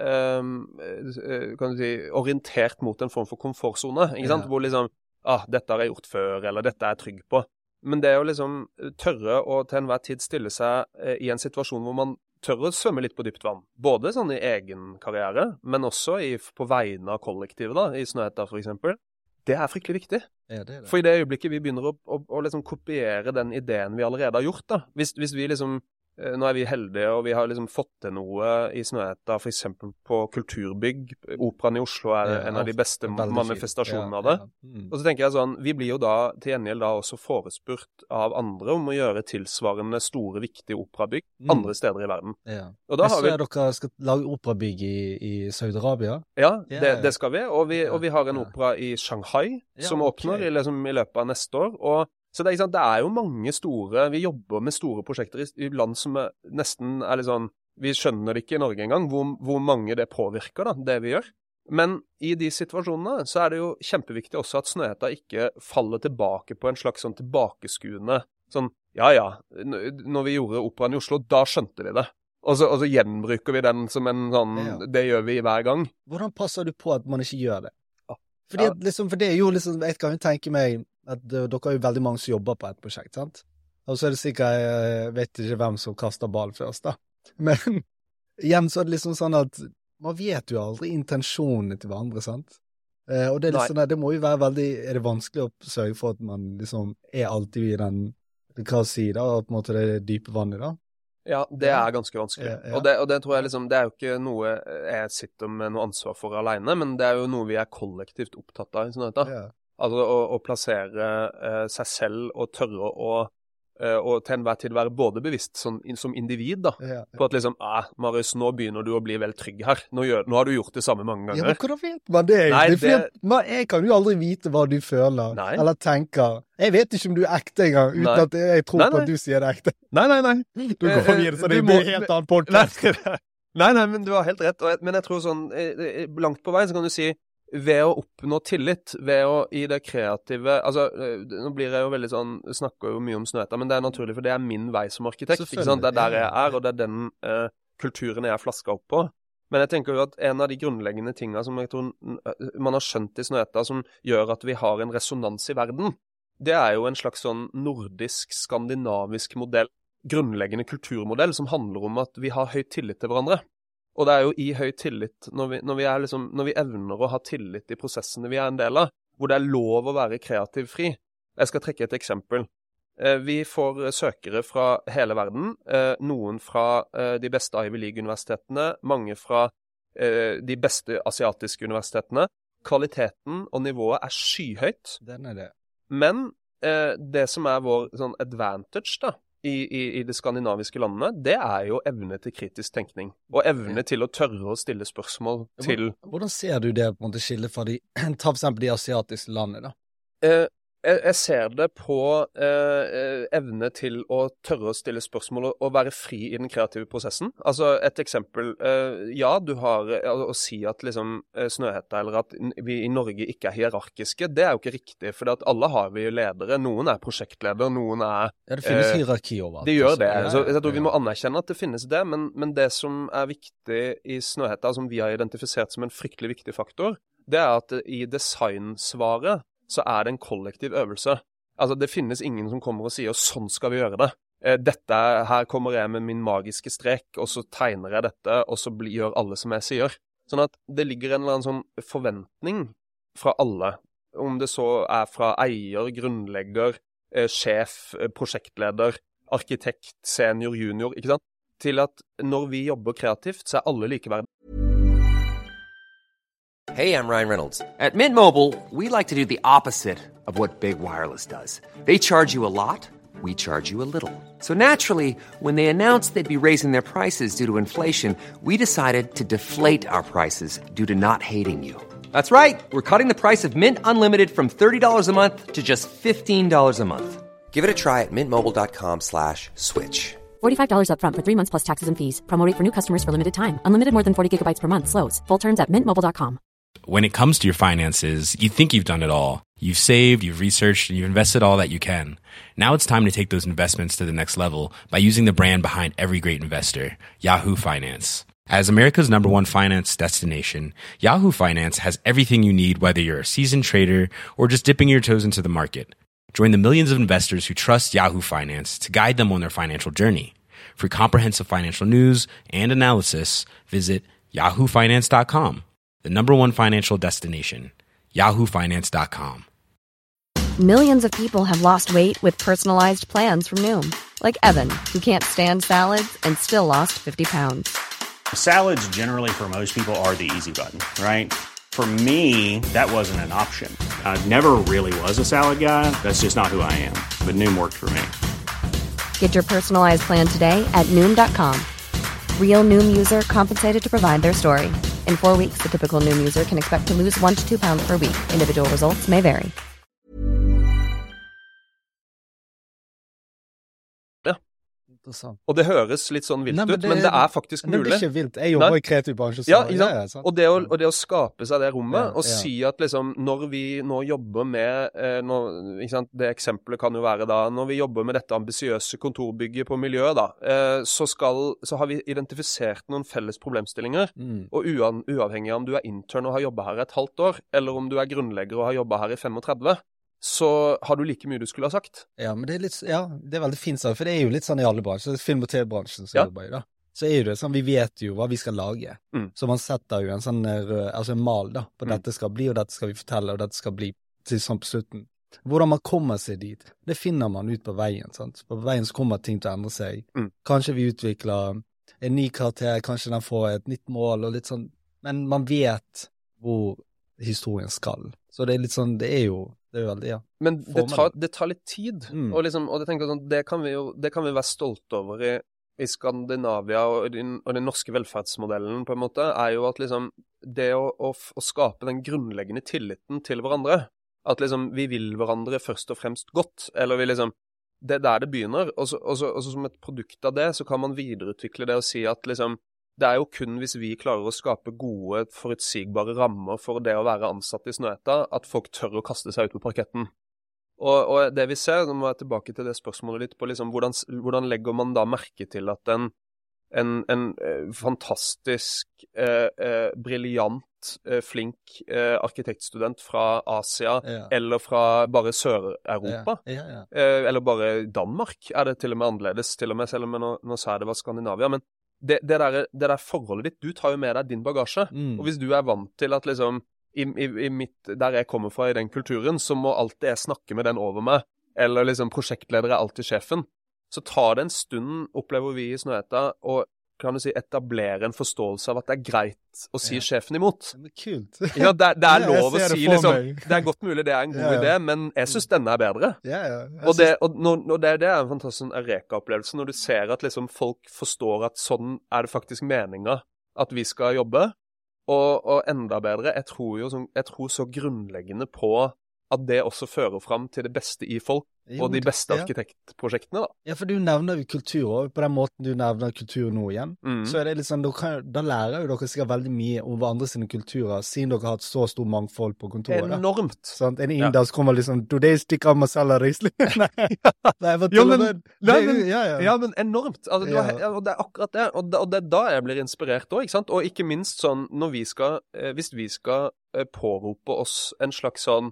eh, kan du si, orientert mot en form for komfortzone, ikke sant? Ja. Hvor liksom, ah, dette har jeg gjort før, eller dette er jeg trygg på. Men det å liksom tørre å til enhver tid stille seg eh, i en situasjon hvor man tør å svømme litt på dypt vann, både sånn i egen karriere, men også i, på vegne av kollektivet da, i Snøhetta for eksempel, det er fryktelig viktig. Ja, det er det. For i det øyeblikket vi begynner å, å, å liksom kopiere den ideen vi allerede har gjort da, hvis, hvis vi liksom, nå er vi heldige og vi har liksom fått til noe i Snøhetta, for eksempel på kulturbygg, Operaen i Oslo er ja, en av de beste manifestasjonene ja, av det. Ja. Mm. Og så tenker jeg sånn, vi blir jo da til gjengjeld da også forespurt av andre om å gjøre tilsvarende store, viktige operabygg mm. andre steder i verden. Ja. Og da jeg har vi... dere skal lage operabygg i, i Saudi-Arabia? Ja, det, yeah. det skal vi, og vi, og vi har en opera i Shanghai ja, som okay. åpner i, liksom, i løpet av neste år, og så det er, det er jo mange store, vi jobber med store prosjekter i, i land som er, nesten er litt sånn, vi skjønner det ikke i Norge engang, hvor, hvor mange det påvirker da, det vi gjør. Men i de situasjonene så er det jo kjempeviktig også at Snøhetta ikke faller tilbake på en slags sånn tilbakeskuende, sånn, ja ja, når vi gjorde Operaen i Oslo, da skjønte vi det. Og så, og så gjenbruker vi den som en sånn, ja. Det gjør vi hver gang. Hvordan passer du på at man ikke gjør det? Ja. Fordi at, liksom, for det er jo liksom, jeg kan jo tenke meg, at uh, dere er jo veldig mange som jobber på et prosjekt, sant? Og så er det sikkert, jeg vet ikke hvem som kaster ball først da. Men igjen så er det liksom sånn at man vet jo aldri intensjonene til hverandre, sant? Uh, og det er liksom, det må jo være veldig, er det vanskelig å sørge for at man liksom er alltid i den, hva si da, på en måte det dype vannet da? Ja, det er ganske vanskelig. Ja, ja. Og, det, og det tror jeg liksom, det er jo ikke noe jeg sitter med noe ansvar for alene, men det er jo noe vi er kollektivt opptatt av i sånn dette. Ja. Altså å, å plassere uh, seg selv og tørre å uh, og til enhver tid være både bevisst som, som individ da, ja, ja. På at liksom, ah, Marius, nå begynner du å bli vel trygg her. Nå, gjør, nå har du gjort det samme mange ganger. Ja, men hvordan vet man det? Nei, det, det... Man, jeg kan jo aldri vite hva du føler, nei. Eller tenker. Jeg vet ikke om du er ekte engang, uten nei. At jeg tror nei, nei. På at du sier det ekte. Nei, nei, nei. Du går videre, så det blir en helt annen podcast. Nei, nei, men du har helt rett. Men jeg tror sånn, langt på vei så kan du si, ved å oppnå tillit, ved å i det kreative, altså, nå blir jeg jo veldig sånn, snakker jo mye om Snøhetta, men det er naturlig, for det er min vei som arkitekt, ikke sant? Det er der jeg er, og det er den uh, kulturen jeg er flasket opp på. Men jeg tenker jo at en av de grunnleggende tingene som jeg tror man har skjønt i Snøhetta, som gjør at vi har en resonans i verden, det er jo en slags sånn nordisk, skandinavisk modell, grunnleggende kulturmodell, som handler om at vi har høy tillit til hverandre. Og det er jo i høy tillit, når vi, når vi, er liksom, når vi evner å ha tillit i prosessene vi er en del av, hvor det er lov å være kreativ fri. Jeg skal trekke et eksempel. Eh, vi får søkere fra hele verden, eh, noen fra eh, de beste Ivy League-universitetene, mange fra eh, de beste asiatiske universitetene. Kvaliteten og nivået er skyhøyt. Den er det. Men eh, det som er vår sånn advantage da, I, i, i de skandinaviske landene, det er jo evne til kritisk tenkning, og evne til å tørre å stille spørsmål til... Hvordan ser du det på en måte skille fra de, ta for eksempel de asiatiske landene da? Eh, jeg, jeg ser det på eh, evne til å tørre å stille spørsmål og, og være fri i den kreative prosessen. Altså et eksempel, eh, ja, du har å, å si at liksom Snøhetta, eller at vi i Norge ikke er hierarkiske, det er jo ikke riktig, for at alle har vi ledere, noen er prosjektleder, noen er... Ja, det finnes eh, hierarki over. Det gjør det, så jeg tror vi må anerkjenne at det finnes det, men, men det som er viktig i Snøhetta, som vi har identifisert som en fryktelig viktig faktor, det er at i designsvaret, så er det en kollektiv øvelse. Altså, det finnes ingen som kommer og sier, sånn skal vi gjøre det. Eh, dette, her kommer jeg med min magiske strek, og så tegner jeg dette, og så bli, gjør alle som jeg sier. Sånn at det ligger en eller annen sånn forventning fra alle, om det så er fra eier, grunnlegger, eh, sjef, eh, prosjektleder, arkitekt, senior, junior, ikke sant? Til at når vi jobber kreativt, så er alle likeverdige. Hey, I'm Ryan Reynolds. At Mint Mobile, we like to do the opposite of what Big Wireless does. They charge you a lot, we charge you a little. So naturally, when they announced they'd be raising their prices due to inflation, we decided to deflate our prices due to not hating you. That's right. We're cutting the price of Mint Unlimited from thirty dollars a month to just fifteen dollars a month. Give it a try at mintmobile.com slash switch. forty-five dollars up front for three months plus taxes and fees. Promo rate for new customers for limited time. Unlimited more than forty gigabytes per month. Slows full terms at mint mobile dot com. When it comes to your finances, you think you've done it all. You've saved, you've researched, and you've invested all that you can. Now it's time to take those investments to the next level by using the brand behind every great investor, Yahoo Finance. As America's number one finance destination, Yahoo Finance has everything you need, whether you're a seasoned trader or just dipping your toes into the market. Join the millions of investors who trust Yahoo Finance to guide them on their financial journey. For comprehensive financial news and analysis, visit yahoo finance dot com. The number one financial destination, yahoo finance dot com. Millions of people have lost weight with personalized plans from Noom. Like Evan, who can't stand salads and still lost fifty pounds. Salads generally for most people are the easy button, right? For me, that wasn't an option. I never really was a salad guy. That's just not who I am. But Noom worked for me. Get your personalized plan today at Noom dot com. Real Noom user compensated to provide their story. In four weeks, the typical Noom user can expect to lose one to two pounds per week. Individual results may vary. Og det høres litt sånn vilt Nei, ut, det, men det er faktisk det mulig. Det blir ikke vilt. Jeg jobber Nei. I kreativ bransje. Så, ja, ja, ja, ja og, det å, og det å skape seg det rommet, ja, og ja. si at liksom, når vi nå jobber med, eh, nå, ikke sant, det eksempelet kan jo være da, når vi jobber med dette ambisiøse kontorbygget på miljøet da, eh, så, skal, så har vi identifisert noen felles problemstillinger, mm. og uan, uavhengig av om du er intern og har jobbet her et halvt år, eller om du er grunnlegger og har jobbet her i femogtredve, så har du like mye du skulle ha sagt. Ja, men det er litt, ja, det er veldig fint sagt, for det er jo litt sånn i alle bransjer, film- og tv-bransjen som ja. jobber i da. Så er jo det sånn, vi vet jo hva vi skal lage. Mm. Så man setter jo en sånn, altså en mal da, på mm. dette skal bli, og dette skal vi fortelle, og dette skal bli til sånn på slutten. Hvordan man kommer seg dit, det finner man ut på veien, sant? På veien så kommer ting til å endre seg. Mm. Kanskje vi utvikler en ny karakter, kanskje den får et nytt mål, og litt sånn, men man vet hvor historien skal. Så det er litt sånn, det er jo det er veldig, ja. Men det tar, det tar litt tid, mm. og, liksom, og det, tenker sånn, det, kan vi jo, det kan vi være stolte over i, i Skandinavia, og den, og den norske velferdsmodellen på en måte, er jo at liksom, det å, å, å skape den grunnleggende tilliten til hverandre, at liksom, vi vil hverandre først og fremst godt, eller vi liksom, det er der det begynner, og så, og så, og så som et produkt av det, så kan man videreutvikle det og si at liksom, det er jo kun hvis vi klarer å skape gode, forutsigbare rammer for det å være ansatt i Snøhetta, at folk tør å kaste seg ut på parketten. Og, og det vi ser, nå må jeg tilbake til det spørsmålet litt på liksom, hvordan, hvordan legger man da merke til at en, en, en eh, fantastisk, eh, eh, briljant, eh, flink eh, arkitektstudent fra Asia, ja. Eller fra bare Sør-Europa, ja. Ja, ja. Eh, eller bare Danmark, er det til og med annerledes, til og med, selv om nå, nå sa jeg det var Skandinavia, men Det, det, der, det der forholdet ditt, du tar jo med deg din bagasje, mm. og hvis du er vant til at liksom, i, i, i mitt, der jeg kommer fra i den kulturen, så må alltid jeg snakke med den over meg, eller liksom prosjektleder er alltid sjefen, så tar det en stund, opplever vi i Snøhetta, og kan du si, etablere en forståelse av at det er greit å si ja. Sjefen imot. Det er kult. Ja, det, det er lov å si, liksom, det er godt mulig det er en god ja, ja. Idé, men jeg synes denne er bedre. Ja, ja. Og, det, og, når, og det, det er en fantastisk Eureka-opplevelse, når du ser at liksom, folk forstår at sånn er det faktisk meningen at vi skal jobbe, og, og enda bedre, jeg tror jo jeg tror så grunnleggende på at det også fører frem til det beste i folk, jo, og de beste ja. Arkitektprosjektene da. Ja, for du nevner jo kultur, og på den måten du nevner kultur nå igjen, mm. så er det litt sånn, da, kan, da lærer jo dere sikkert veldig mye om andre sine kulturer, siden dere har hatt så stor mangfold på kontoret. Enormt. Sånn, en inder ja. kommer liksom, do they stick on masala risling? Nei, Nei jo, men, det, det, men, ja, ja. ja, men enormt. Altså, ja. har, og det er akkurat det, og det, og det er da jeg blir inspirert også, ikke sant? Og ikke minst sånn, når vi skal, eh, hvis vi skal eh, pårope oss en slags sånn,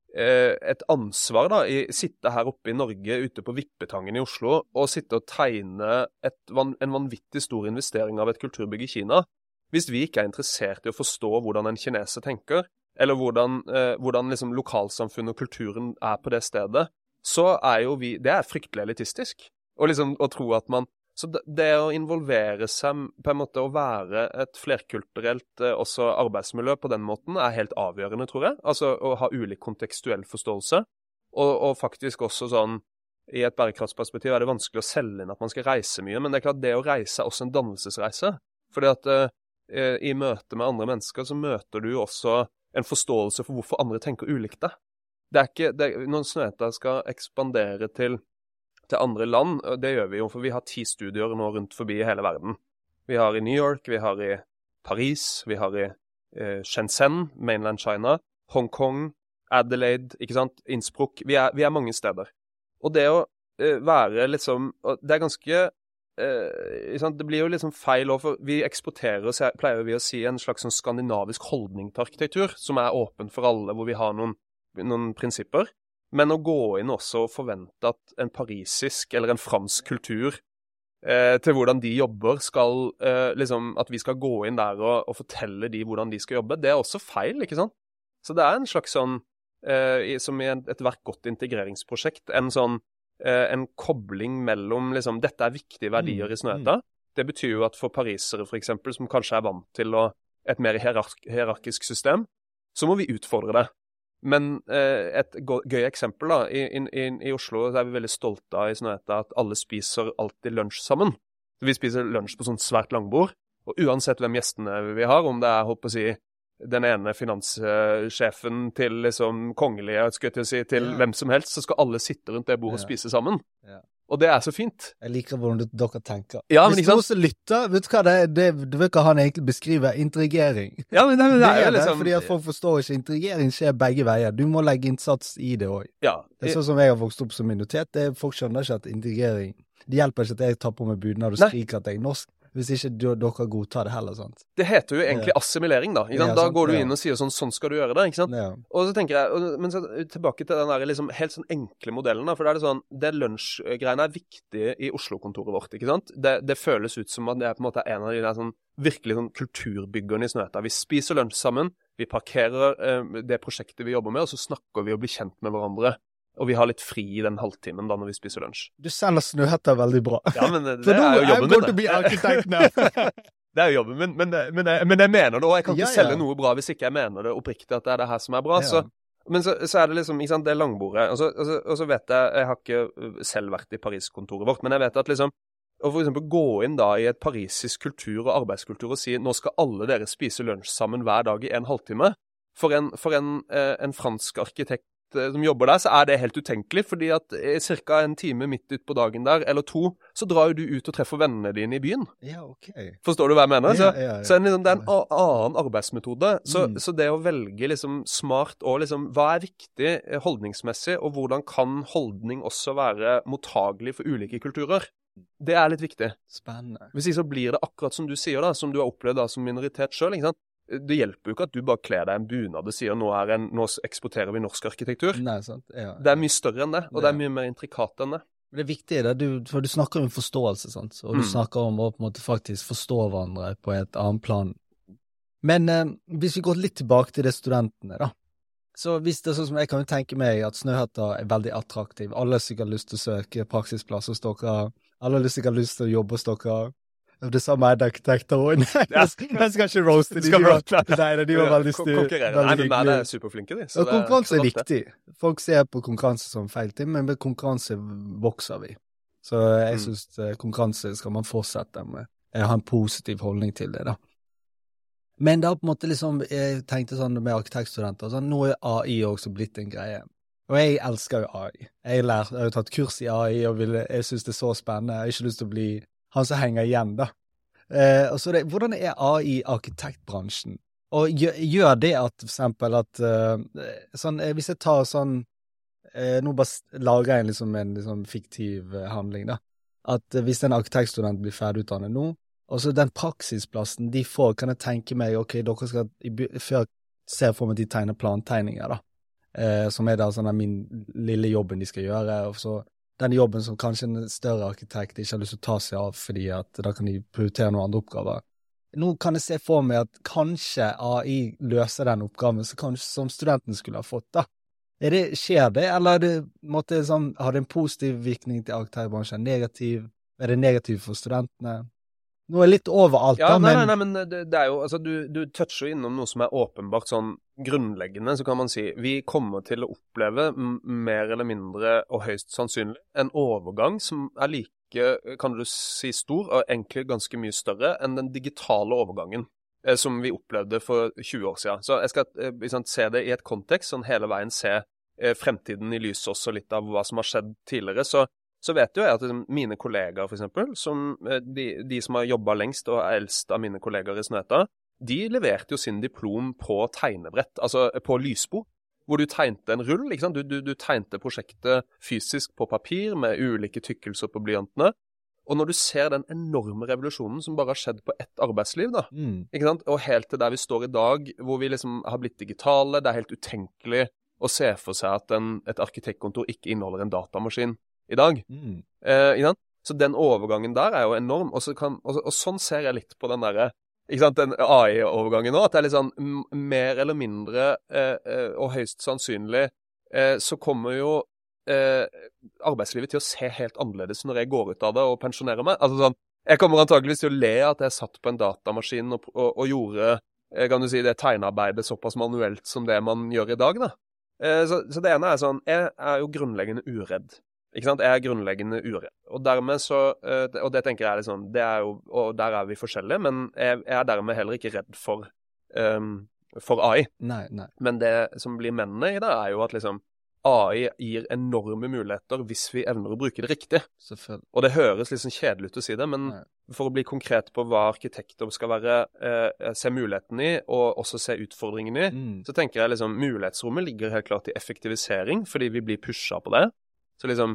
et ansvar da, i sitte her oppe i Norge, ute på Vippetangen i Oslo, og sitte og tegne et, en vanvittig stor investering av et kulturbygg i Kina. Hvis vi ikke er interessert i å forstå hvordan en kineser tenker, eller hvordan, eh, hvordan liksom lokalsamfunnet og kulturen er på det stedet, så er jo vi, det er fryktelig elitistisk. Og liksom å tro at man, så det, det å involvere seg på en måte å være et flerkulturelt eh, også arbeidsmiljø på den måten er helt avgjørende, tror jeg. Altså å ha ulik kontekstuell forståelse, og, og faktisk også sånn, i et bærekraftsperspektiv er det vanskelig å selge inn at man skal reise mye, men det er klart det å reise er også en dannelsesreise. Fordi at eh, i møte med andre mennesker så møter du også en forståelse for hvorfor andre tenker ulikt deg. Det er ikke, det, når Snøhetta skal ekspandere til, til andre land, og det gjør vi jo, for vi har ti studier nå rundt forbi i hele verden. Vi har i New York, vi har i Paris, vi har i eh, Shenzhen, mainland China, Hong Kong, Adelaide, ikke sant, Innsbruck, vi er, vi er mange steder. Og det å eh, være liksom, det er ganske, eh, sant, det blir jo liksom feil, for vi eksporterer, så pleier vi å si, en slags sånn skandinavisk holdning til arkitektur, som er åpen for alle, hvor vi har noen noen prinsipper, men å gå inn også og forvente at en parisisk eller en fransk kultur eh, til hvordan de jobber skal, eh, liksom, at vi skal gå inn der og, og fortelle de hvordan de skal jobbe, det er også feil, ikke sant? Så det er en slags sånn, eh, som i et hvert godt integreringsprosjekt, en sånn, eh, en kobling mellom, liksom, dette er viktige verdier i Snøhetta. Det betyr jo at for parisere, for eksempel, som kanskje er vant til å, et mer hierark hierarkisk system, så må vi utfordre det. Men eh, et gøy eksempel da, I, i, i Oslo så er vi veldig stolte av i Snøhetta at alle spiser alltid lunsj sammen. Så vi spiser lunsj på sånn svært langbord, og uansett hvem gjestene vi har, om det er, håper å si, den ene finanssjefen til liksom kongelige, skal jeg til å si, til ja. Hvem som helst, så skal alle sitte rundt det bordet ja. Og spise sammen. Ja. Og det er så fint. Jeg liker hvordan dere tenker. Ja, Hvis noen som lytter, vet du hva det er? Det, du vet hva han egentlig beskriver? Interagering. Ja, men det, men det, det er jo liksom... Fordi at folk forstår ikke, interagering skjer begge veier. Du må legge innsats i det også. Ja. Det er sånn som jeg har vokst opp som minoritet. Det er, folk skjønner ikke at integrering... Det hjelper ikke at jeg tar på meg budnad og skriker at jeg er norsk. Hvis ikke du, dere godtar det heller, sant? Det heter jo egentlig ja. Assimilering, da. Ja, da sant, går du inn og sier sånn, sånn skal du gjøre det, ikke sant? Ja. Og så tenker jeg, og, men så tilbake til den der liksom, helt sånn enkle modellen, da, for det er det sånn, det lunsjgreiene er viktig i Oslo-kontoret vårt, ikke sant? Det, det føles ut som at det er på en måte en av de der sånn, virkelig sånn kulturbyggerne i Snøhetta. Vi spiser lunsj sammen, vi parkerer eh, det prosjektet vi jobber med, og så snakker vi og blir kjent med hverandre. Og vi har litt fri i den halvtimen da når vi spiser lunsj. Du selger Snøhetta veldig bra. Ja, men det, det er jo jobben min. Jeg går til å bli arkitekt nå. Det er jo jobben min, men, men, jeg, men jeg mener det, og jeg kan ikke ja, ja. selge noe bra hvis ikke jeg mener det oppriktig at det er det her som er bra. Ja. Så, men så, så er det liksom, ikke sant, det er langbordet. Og så, og, så, og så vet jeg, jeg har ikke selv vært i Paris-kontoret vårt, men jeg vet at liksom, å for eksempel gå inn da i et parisisk kultur og arbeidskultur og si, nå skal alle dere spise lunsj sammen hver dag i en halvtime, for en, for en, en fransk arkitekt som jobber der, så er det helt utenkelig, fordi at cirka en time midt ut på dagen der, eller to, så drar jo du ut og treffer vennene dine i byen. Ja, ok. Forstår du hva jeg mener? Ja, ja, ja. Så, så liksom, det er en annen arbeidsmetode. Så, mm. så det å velge liksom smart og liksom, hva er viktig holdningsmessig, og hvordan kan holdning også være mottagelig for ulike kulturer? Det er litt viktig. Spennende. Hvis ikke så blir det akkurat som du sier da, som du har opplevd da som minoritet selv, ikke sant? Det hjelper jo ikke at du bare kler deg en bunad og sier nå, er en, nå eksporterer vi norsk arkitektur. Nei, sant. Ja. Det er mye større enn det, og det, det er mye mer intrikat enn det. Det er viktig, det, du, for du snakker om forståelse, sant? Og du mm. snakker om å på en måte faktisk forstå hverandre på et annet plan. Men eh, hvis vi går litt tilbake til det studentene da, så hvis det er sånn som jeg kan jo tenke meg at Snøhetta er veldig attraktiv, alle har sikkert lyst til å søke praksisplass hos dere, alle har sikkert lyst til å jobbe hos dere. Det samme er det arkitekter også. Jeg skal ikke roaste de. De var, nei, de var veldig styr. Nei, men det er superflinke de. Og konkurranse er viktig. Folk ser på konkurranse som feil ting, men med konkurranse vokser vi. Så jeg synes konkurranse skal man fortsette med. Jeg har en positiv holdning til det da. Men da på en måte liksom, jeg tenkte sånn med arkitektstudenter, sånn, nå er A I også blitt en greie. Og jeg elsker jo A I. Jeg, lært, jeg har jo tatt kurs i A I, og vil, jeg synes det er så spennende. Jeg har ikke lyst til å bli han som henger igjen da. Eh, og så det, hvordan er A I arkitektbransjen? Og gjør, gjør det at, for eksempel, at uh, sånn, eh, hvis jeg tar sånn, eh, nå bare lager jeg liksom en liksom, fiktiv uh, handling da, at uh, hvis en arkitektstudent blir ferdigutdannet nå, og så den praksisplassen de får, kan jeg tenke meg, ok, dere skal, før ser for meg de tegner plantegninger da, eh, som er da sånn min lille jobben de skal gjøre, og så den jobben som kanskje en større arkitekt ikke har lyst til å ta seg av, fordi at da kan de prioritere noen andre oppgaver. nå kan jeg se for meg at kanskje A I løser den oppgaven så kanskje som studenten skulle ha fått da. Er det, skjer det, eller er det, måtte, sånn, har det en positiv virkning til arkitektbransjen, negativ, er det negativ for studentene? Nå er det litt overalt ja, da, nei, men... Nei, nei, men det, det er jo, altså, du, du toucher jo innom noe som er åpenbart sånn grunnleggende, så kan man si, vi kommer til å oppleve m- mer eller mindre, og høyst sannsynlig, en overgang som er like, kan du si stor, og egentlig ganske mye større enn den digitale overgangen, eh, som vi opplevde for tjue år siden. Så jeg skal eh, sant, se det i et kontekst, sånn hele veien se eh, fremtiden i lys også litt av hva som har skjedd tidligere, så Så vet jo jeg at mine kollegaer, for eksempel, som, de, de som har jobbet lengst og er eldst av mine kollegaer i Snøhetta, de leverte jo sin diplom på tegnebrett, altså på lysbo, hvor du tegnte en rull, ikke sant? Du, du, du tegnte prosjektet fysisk på papir med ulike tykkelser på blyantene, og når du ser den enorme revolusjonen som bare har skjedd på ett arbeidsliv, da, mm. ikke sant? Og helt til der vi står i dag, hvor vi liksom har blitt digitale, det er helt utenkelig å se for seg at en, et arkitektkontor ikke inneholder en datamaskin i dag. Mm. Eh, ikke sant? Så den overgangen der er jo enorm, og, så kan, og, og sånn ser jeg litt på den der, ikke sant, den A I-overgangen nå, at det er litt sånn m- mer eller mindre, eh, eh, og høyst sannsynlig, eh, så kommer jo eh, arbeidslivet til å se helt annerledes når jeg går ut av det og pensjonerer meg. Altså sånn, jeg kommer antageligvis til å le at jeg satt på en datamaskin og, og, og gjorde, eh, kan du si, det tegnearbeidet såpass manuelt som det man gjør i dag, da. Eh, så, så det ene er sånn, jeg er jo grunnleggende uredd. Ikke sant? Jeg er grunnleggende uredd. Og dermed så, og det tenker jeg er litt sånn, det er jo, og der er vi forskjellige, men jeg, jeg er dermed heller ikke redd for, um, for A I. Nei, nei. Men det som blir mennene i det er jo at liksom, A I gir enorme muligheter hvis vi evner å bruke det riktig. Selvfølgelig. Og det høres litt sånn kjedelig ut å si det, men nei. For å bli konkret på hva arkitekter skal være, eh, se muligheten i, og også se utfordringen i, Mm. så tenker jeg liksom, mulighetsrommet ligger helt klart i effektivisering, fordi vi blir pushet på det. Så liksom,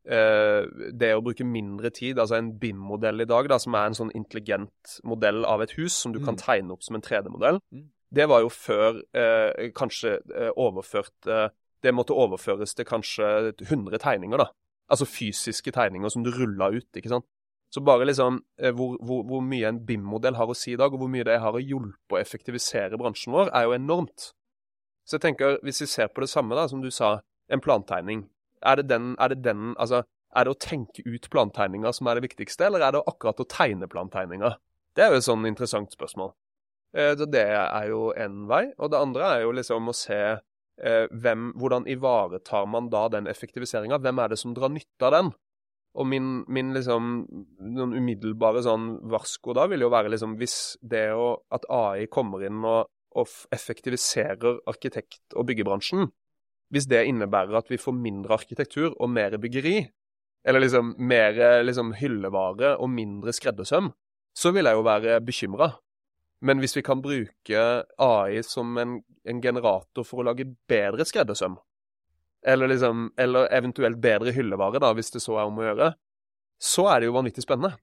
eh, det å bruke mindre tid, altså en B I M-modell i dag, da, som er en sånn intelligent modell av et hus, som du Mm. kan tegne opp som en tre D-modell, Mm. det var jo før eh, kanskje eh, overført, eh, det måtte overføres til kanskje hundre tegninger da. Altså fysiske tegninger som du rullet ut, ikke sant? Så bare liksom, eh, hvor, hvor, hvor mye en B I M-modell har å si i dag, og hvor mye det har å hjelpe å effektivisere bransjen vår, er jo enormt. Så jeg tenker, hvis vi ser på det samme da, som du sa, en plantegning, Er det, den, er det den, altså, er det å tenke ut plantegninger som er det viktigste, eller er det akkurat å tegne plantegninger? Det er jo et sånn interessant spørsmål. Eh, så det er jo en vei, og det andre er jo liksom å se eh, hvem, hvordan ivaretar man da den effektiviseringen? Hvem er det som drar nytte av den? Og min, min liksom, noen umiddelbare sånn varsko da vil jo være liksom, hvis det å, at A I kommer inn og, og effektiviserer arkitekt- og byggebransjen, hvis det innebærer at vi får mindre arkitektur og mer byggeri, eller liksom mer liksom hyllevare og mindre skreddersøm, så vil jeg jo være bekymret. Men hvis vi kan bruke A I som en, en generator for å lage bedre skreddersøm, eller, liksom, eller eventuelt bedre hyllevare da, hvis det så er om å gjøre, så er det jo vanvittig spennende.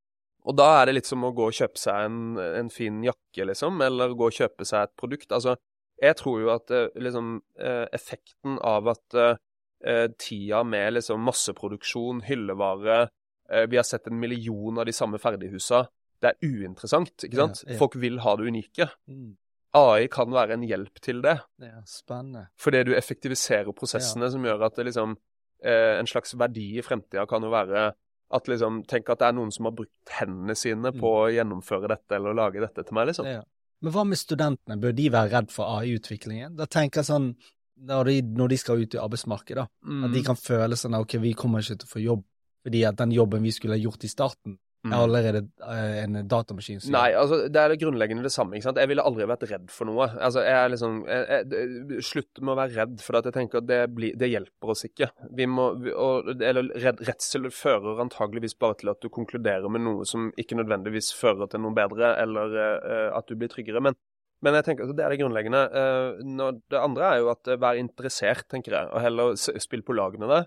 Og da er det litt som å gå og kjøpe seg en, en fin jakke, liksom, eller gå og kjøpe seg et produkt. Altså, jeg tror jo at liksom, effekten av at uh, tida med liksom, masseproduksjon, hyllevare, uh, vi har sett en million av de samme ferdighusa, det er uinteressant, ikke sant? Ja, ja. Folk vil ha det unike. Mm. A I kan være en hjelp til det. Ja, spennende. Fordi du effektiviserer prosessene ja. Som gjør at det, liksom, uh, en slags verdi i fremtiden kan jo være at liksom, tenk at det er noen som har brukt hendene sine mm. på å gjennomføre dette eller lage dette til meg, liksom. Ja. Men hva med studentene? Bør de være redd for A I-utviklingen? Da tenker jeg sånn, når de, når de skal ut i arbeidsmarkedet, mm. at de kan føle sånn, ok, vi kommer ikke til å få jobb, fordi at den jobben vi skulle ha gjort i starten, mm. er allerede uh, en datamaskin. Nei, altså, det er det grunnleggende det samme, ikke sant? Jeg ville aldri vært redd for noe. Altså, jeg er liksom, jeg, jeg, slutt med å være redd, for at jeg tenker at det, blir, det hjelper oss ikke. Vi må, og, eller redd, redsel fører antageligvis bare til at du konkluderer med noe som ikke nødvendigvis fører til noe bedre, eller uh, at du blir tryggere, men, men jeg tenker at det er det grunnleggende. Uh, når, det andre er jo at uh, vær interessert, tenker jeg, og heller spille på lagene der.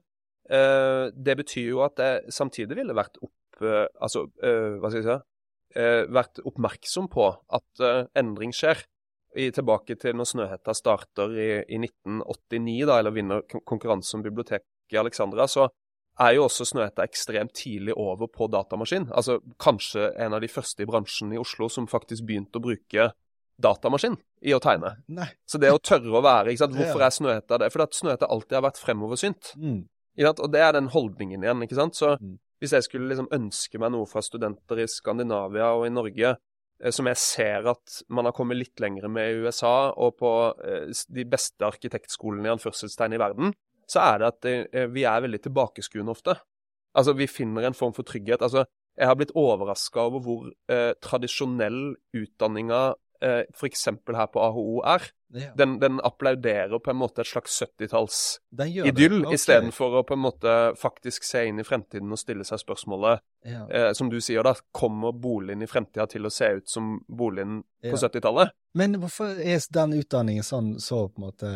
Uh, det betyr jo at jeg samtidig ville vært opp Uh, altså, uh, hva skal jeg si, uh, vært oppmerksom på at uh, endring skjer. I, tilbake til når Snøhetta starter i, i nitten åttini, da, eller vinner konkurranse om bibliotek i Alexandra, så er jo også Snøhetta ekstremt tidlig over på datamaskin. Altså kanskje en av de første i bransjen i Oslo som faktisk begynte å bruke datamaskin i å tegne. Nei. Så det å tørre å være, ikke sant? Hvorfor er Snøhetta det? For at Snøhetta alltid har vært fremoversynt. Mm. Og det er den holdningen igjen, ikke sant? Så Mm. hvis jeg skulle liksom ønske meg noe fra studenter i Skandinavia og i Norge, eh, som jeg ser at man har kommet litt lengre med i U S A og på eh, de beste arkitektskolene i anførselstegn i verden, så er det at eh, vi er veldig tilbakeskuende ofte. Altså, vi finner en form for trygghet. Altså, jeg har blitt overrasket over hvor eh, tradisjonell utdanninga eh, for eksempel her på A H O er. Ja. Den, den applauderer på en måte et slags syttitalls Den gjør idyll, det. Ok. i stedet for å på en måte faktisk se inn i fremtiden og stille seg spørsmålet, Ja. eh, som du sier da, kommer boligen i fremtiden til å se ut som boligen på Ja. syttitallet? Men hvorfor er den utdanningen sånn, så på en måte...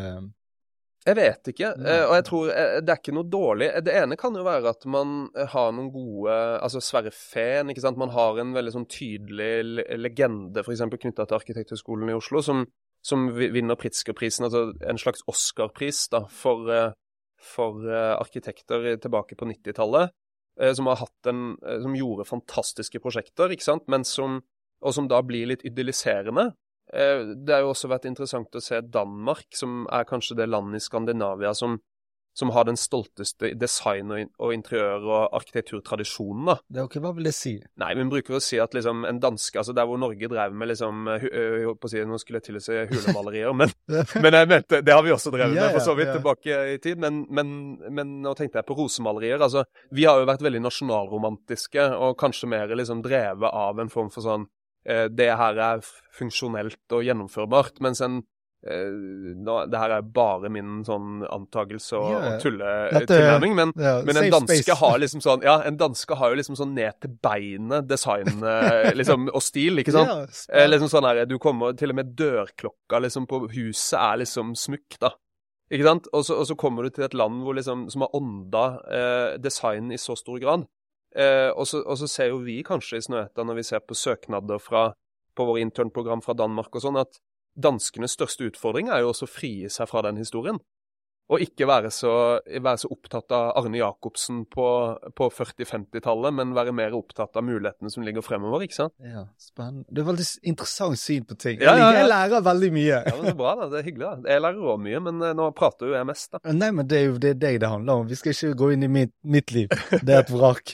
Jeg vet ikke, Nei. eh, og jeg tror eh, det er ikke noe dårlig. Det ene kan jo være at man eh, har noen gode, altså Sverre Fehn, ikke sant? Man har en veldig sånn tydelig le- legende, for eksempel knyttet til Arkitekthøgskolen i Oslo, som som vi- vinner Pritzker-prisen, altså en slags Oscar-pris da, for, eh, for eh, arkitekter tilbake på nittitallet, eh, som har hatt en, eh, som gjorde fantastiske prosjekter, ikke sant, men som, og som da blir litt idylliserende. Eh, det har jo også vært interessant å se Danmark, som er kanskje det landet i Skandinavia som, som har den stolteste design- og, in- og interiør- og arkitekturtradisjonen da. Det er ok, hva vil det si? Nei, men bruker å si at liksom en danske, altså der hvor Norge drev med liksom, hu- øh, jeg holdt på å si, nå skulle jeg til å si hulemalerier, men, men jeg mente, det har vi også drevet Ja, med for så vidt ja, ja. tilbake i tid, men, men, men nå tenkte jeg på rosemalerier, altså vi har jo vært veldig nasjonalromantiske, og kanskje mer liksom drevet av en form for sånn, eh, det her er funksjonelt og gjennomførbart, mens en Eh, nå, det her er bare min sånn antagelse og, Ja, og tulle dette- tilnærming, men, ja, men en safe danske space. har liksom sånn, ja, en danske har jo liksom sånn ned til beinet design eh, liksom, og stil, ikke sant? Ja, eh, liksom sånn her, du kommer, til og med dørklokka liksom på huset er liksom smykk da, ikke sant? Og så, og så kommer du til et land hvor liksom, som har ånda eh, design i så stor grad, eh, og, så, og så ser jo vi kanskje i Snøhetta når vi ser på søknader fra, på vår internprogram fra Danmark og sånn, at danskenes største utfordring er jo også å frie seg fra den historien, og ikke være så, være så opptatt av Arne Jacobsen på, på førti-femti-tallet, men være mer opptatt av mulighetene som ligger fremover, ikke sant? Ja, spennende. Det er veldig interessant syn på ting. Ja, ja, ja. Jeg lærer veldig mye. Ja, men det er bra da, det er hyggelig da. Jeg lærer også mye, men eh, nå prater jo jeg mest da. Nei, men det er jo det, er deg det handler om. Vi skal ikke gå inn i mitt, mitt liv. Det er et vrak.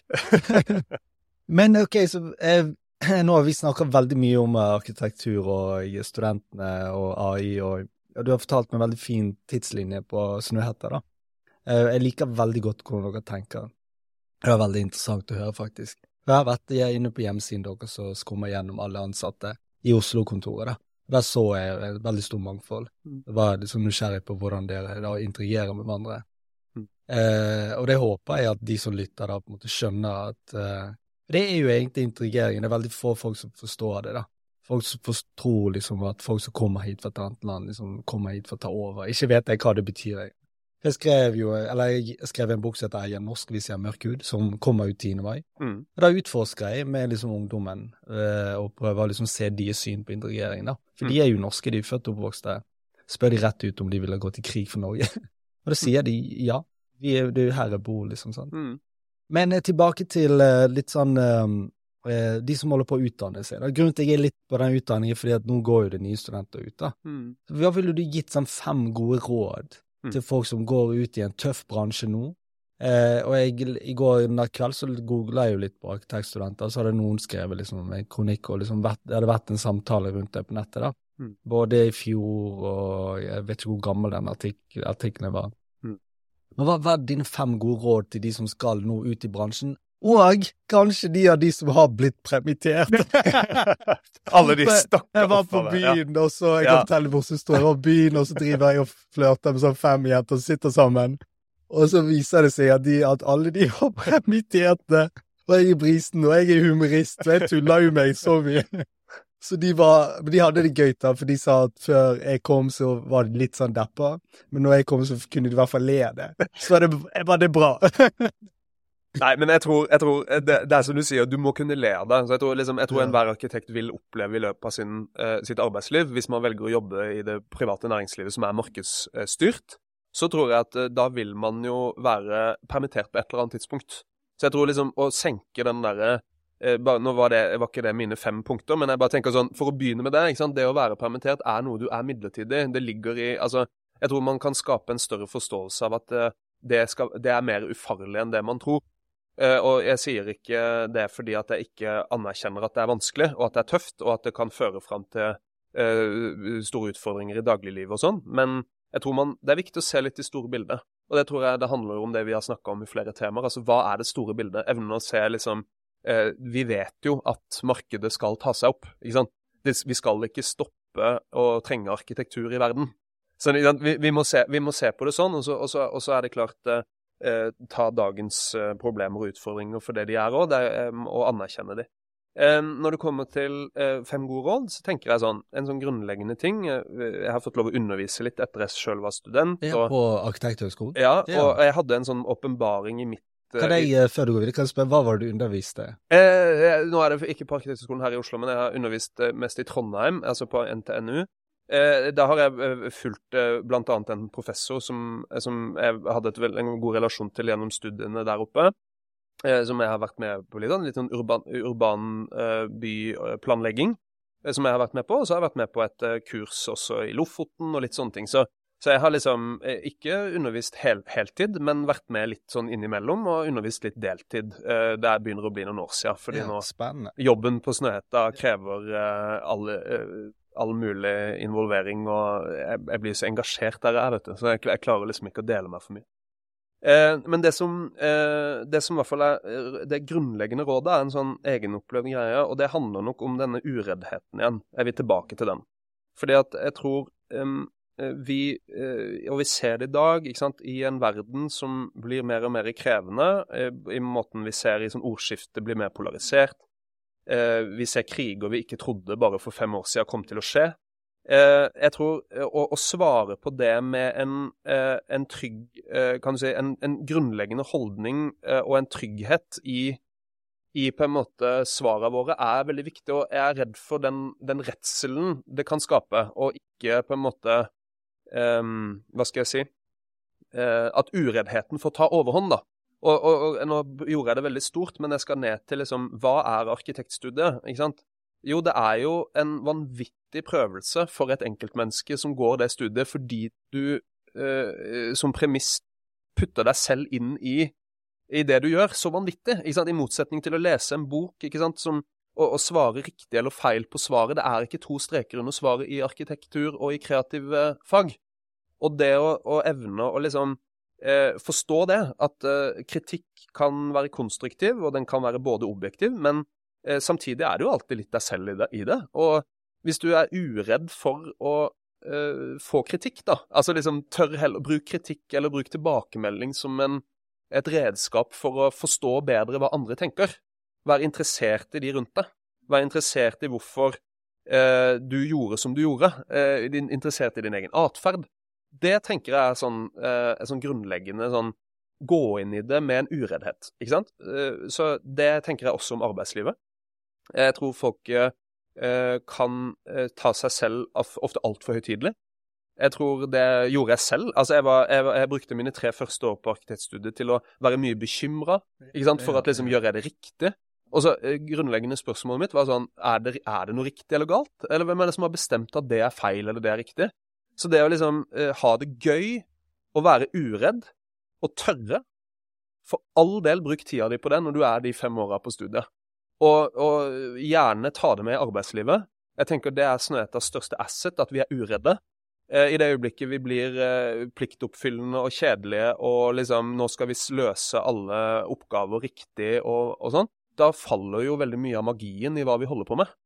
Men ok, så eh, nå har vi snakket veldig mye om eh, arkitektur og studentene og A I, og, og du har fortalt meg en veldig fin tidslinje på Snøhetta da. Eh, jeg liker veldig godt hvordan dere tenker. Det er veldig interessant å høre faktisk. Jeg har vært jeg er inne på hjemmesiden deres og skummer gjennom alle ansatte i Oslo-kontoret da. Der så jeg et veldig stor mangfold. Det var liksom nysgjerrig på hvordan dere da interagerer med hverandre. Mm. Eh, og det håper jeg at de som lytter da på en måte skjønner at eh, det er jo egentlig integrering. Det er veldig få folk som forstår det da. Folk som tror liksom at folk som kommer hit fra et annet land liksom kommer hit for å ta over. Ikke vet jeg hva det betyr. Jeg skrev jo, eller jeg skrev en bok som heter «Jeg er norsk hvis jeg er mørk hud», som kommer ut tiende mai. Mm. Og da utforsker jeg med liksom ungdommen eh, og prøver å liksom se deres syn på integrering da. For Mm. de er jo norske, de er født og oppvokste. Spør de rett ut om de ville gå til krig for Norge. Og da sier de ja, vi er, det er jo her jeg bor liksom sånn. Mm. Men eh, tilbake til eh, litt sånn, eh, de som holder på å utdanne seg. Da. Grunnen til at jeg er litt på den utdanningen, fordi at nå går jo det nye studenter ut da. Mm. Så hva ville du gitt sånn fem gode råd Mm. til folk som går ut i en tøff bransje nå? Eh, og jeg, i går natt kveld så googlet jeg jo litt på arkitektstudenter, så hadde noen skrevet liksom en kronikk, og liksom vært, det hadde vært en samtale rundt det på nettet da. Mm. Både i fjor, og jeg vet ikke hvor gammel den artik artikkelen var. Mm. Men hva var dine fem gode råd til de som skal nå ut i bransjen? Og kanskje de av de som har blitt permittert. Alle de stakkars. Jeg var på byen, ja. Og så jeg kan Ja. fortelle hvor som står jeg var på byen, og så driver jeg og flørter med sånn fem jenter som sitter sammen. Og så viser det seg at, de, at alle de var permitterte. Og jeg er brisen, og jeg er humorist, og jeg tuller jo meg så mye. Så de, var, de hadde det gøy da, for de sa at før jeg kom så var det litt sånn deppa, men når jeg kom så kunne de i hvert fall le det. Så var det, var det bra. Nei, men jeg tror, jeg tror det, det er som du sier, du må kunne le av det. Så jeg tror, liksom, jeg tror Ja. enhver arkitekt vil oppleve i løpet av sin, eh, sitt arbeidsliv, hvis man velger å jobbe i det private næringslivet som er markedsstyrt, så tror jeg at da vil man jo være permittert på et eller annet tidspunkt. Så jeg tror liksom å senke den der, eh, bare, nå var det, var ikke det mine fem punkter, men jeg bare tenker sånn, for å begynne med det, ikke sant? Det å være permittert er noe du er midlertidig. Det ligger i, altså, jeg tror man kan skape en større forståelse av at eh, det, skal, det er mer ufarlig enn det man tror. Eh, og jeg sier ikke det fordi at jeg ikke anerkjenner at det er vanskelig, og at det er tøft, og at det kan føre frem til eh, store utfordringer i dagliglivet og sånn, men jeg tror man, det er viktig å se litt i store bilder. Og det tror jeg det handler om det vi har snakket om i flere temaer. Altså, hva er det store bildet? Evnen å se liksom, eh, vi vet jo at markedet skal ta seg opp, ikke sant? Det, vi skal ikke stoppe å trenge arkitektur i verden. Så vi, vi, må, se, vi må se på det sånn, og så, og så, og så er det klart eh, ta dagens eh, problemer og utfordringer for det de er også, det er, eh, og anerkjenne de. Um, når det kommer til uh, fem gode råd, så tenker jeg sånn, en sånn grunnleggende ting, uh, jeg har fått lov å undervise litt etter jeg selv var student. Ja, og, på Arkitekthøgskolen? Ja, ja, og jeg hadde en sånn åpenbaring i mitt... Uh, kan jeg, uh, før du går videre, kan jeg spørre, hva var det du underviste? Uh, nå er det ikke på Arkitekthøgskolen her i Oslo, men jeg har undervist uh, mest i Trondheim, altså på N T N U. Uh, da har jeg uh, fulgt uh, blant annet en professor som, uh, som jeg hadde et veld, en god relasjon til gjennom studiene der oppe. Som jeg har vært med på litt, litt sånn urban, urban uh, byplanlegging, uh, som jeg har vært med på, og så har jeg vært med på et uh, kurs også i Lofoten og litt sånne ting. Så, så jeg har liksom uh, ikke undervist hel, heltid, men vært med litt sånn innimellom, og undervist litt deltid. Uh, det begynner å bli noen år siden, fordi ja, nå spennende. Jobben på Snøhetta krever uh, alle... Uh, all mulig involvering, og jeg, jeg blir så engasjert der jeg er, vet du, så jeg, jeg klarer liksom ikke å dele meg for mye. Eh, men det som, eh, det som i hvert fall er det grunnleggende rådet er en sånn egenopplevd greie, og det handler nok om denne ureddheten igjen. Jeg vil tilbake til den. Fordi at jeg tror um, vi, uh, og vi ser det i dag, ikke sant, i en verden som blir mer og mer krevende, uh, i måten vi ser i sånn ordskifte blir mer polarisert. Uh, vi ser kriger vi ikke trodde bare for fem år siden kom til å skje. Uh, jeg tror uh, å, å svare på det med en, uh, en trygg, uh, kan du si, en, en grunnleggende holdning uh, og en trygghet i, i på en måte svarene våre er veldig viktig, og jeg er redd for den, den redselen det kan skape, og ikke på en måte, um, hva skal jeg si, uh, at ureddheten får ta overhånd da. Og, og, og nå gjorde jeg det veldig stort, men jeg skal ned til liksom, hva er arkitektstudiet, ikke sant? Jo, det er jo en vanvittig prøvelse for et enkeltmenneske som går det studiet, fordi du eh, som premiss putter deg selv inn i, i det du gjør, så vanvittig, ikke sant? I motsetning til å lese en bok, ikke sant? Som, og, og svare riktig eller feil på svaret. Det er ikke to streker under svaret i arkitektur og i kreative fag. Og det å, å evne å liksom eh, forstå det, at eh, kritikk kan være konstruktiv, og den kan være både objektiv, men Eh, samtidig er det jo alltid litt deg selv i det, i det. Og hvis du er uredd for å eh, få kritikk da, altså liksom tør heller, bruk kritikk eller bruk tilbakemelding som en, et redskap for å forstå bedre hva andre tenker. Vær interessert i de rundt deg. Vær interessert i hvorfor eh, du gjorde som du gjorde. Eh, din, interessert i din egen atferd. Det tenker jeg er sånn, eh, er sånn grunnleggende sånn, gå inn i det med en ureddhet, ikke sant? Eh, så det tenker jeg også om arbeidslivet. Jeg tror folk eh, kan eh, ta seg selv ofte alt for høytidelig. Jeg tror det gjorde jeg selv. Altså, jeg, var, jeg, jeg brukte mine tre første år på arkitektstudiet til å være mye bekymret, ikke sant? For at liksom, gjør jeg det riktig? Og så eh, grunnleggende spørsmålet mitt var sånn, er det, er det noe riktig eller galt? Eller hvem er det som har bestemt at det er feil eller det er riktig? Så det å liksom eh, ha det gøy, å være uredd, og tørre, for all del bruk tida di på det når du er de fem årene på studiet. Og, og gjerne ta det med i arbeidslivet. Jeg tenker det er Snøhettas største asset, at vi er uredde. Eh, I det øyeblikket vi blir eh, pliktoppfyllende og kjedelige, og liksom nå skal vi løse alle oppgaver riktig og, og sånn, da faller jo veldig mye av magien i hva vi holder på med.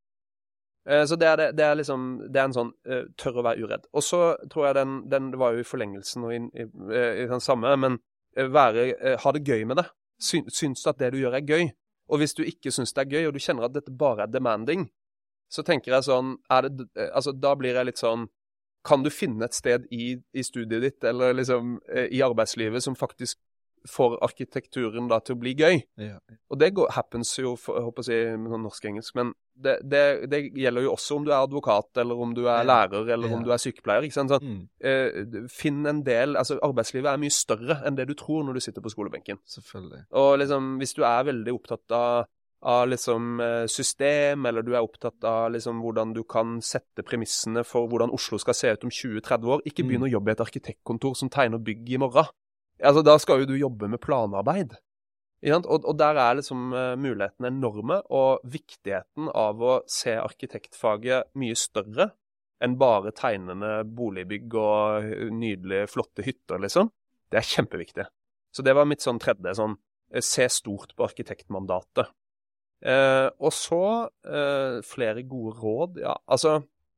Eh, så det er, det, det er liksom, det er en sånn eh, tør å være uredd. Og så tror jeg den, den det var jo i forlengelsen og i, i, i den samme, men eh, være, eh, ha det gøy med det. Syn, syns du at det du gjør er gøy? Og hvis du ikke synes det er gøy, og du kjenner at dette bare er demanding, så tenker jeg sånn, er det, altså da blir jeg litt sånn, kan du finne et sted i, i studiet ditt, eller liksom i arbeidslivet, som faktisk får arkitekturen da til å bli gøy? Ja. Og det går, happens jo, for, jeg håper å si med norsk-engelsk, men det, det, det gjelder jo også om du er advokat, eller om du er lærer, eller om du er sykepleier, ikke sant? Så, mm. eh, finn en del, altså arbeidslivet er mye større enn det du tror når du sitter på skolebenken. Selvfølgelig. Og liksom, hvis du er veldig opptatt av, av liksom system, eller du er opptatt av liksom hvordan du kan sette premissene for hvordan Oslo skal se ut om tjue til tretti år, ikke begynn mm. å jobbe i et arkitektkontor som tegner bygg i morgen. Altså, da skal jo du jobbe med planarbeid. Og, og der er liksom uh, mulighetene enorme, og viktigheten av å se arkitektfaget mye større enn bare tegnende boligbygg og nydelige, flotte hytter, liksom. Det er kjempeviktig. Så det var mitt sånn tredje, sånn, se stort på arkitektmandatet. Uh, og så uh, flere gode råd, ja, altså,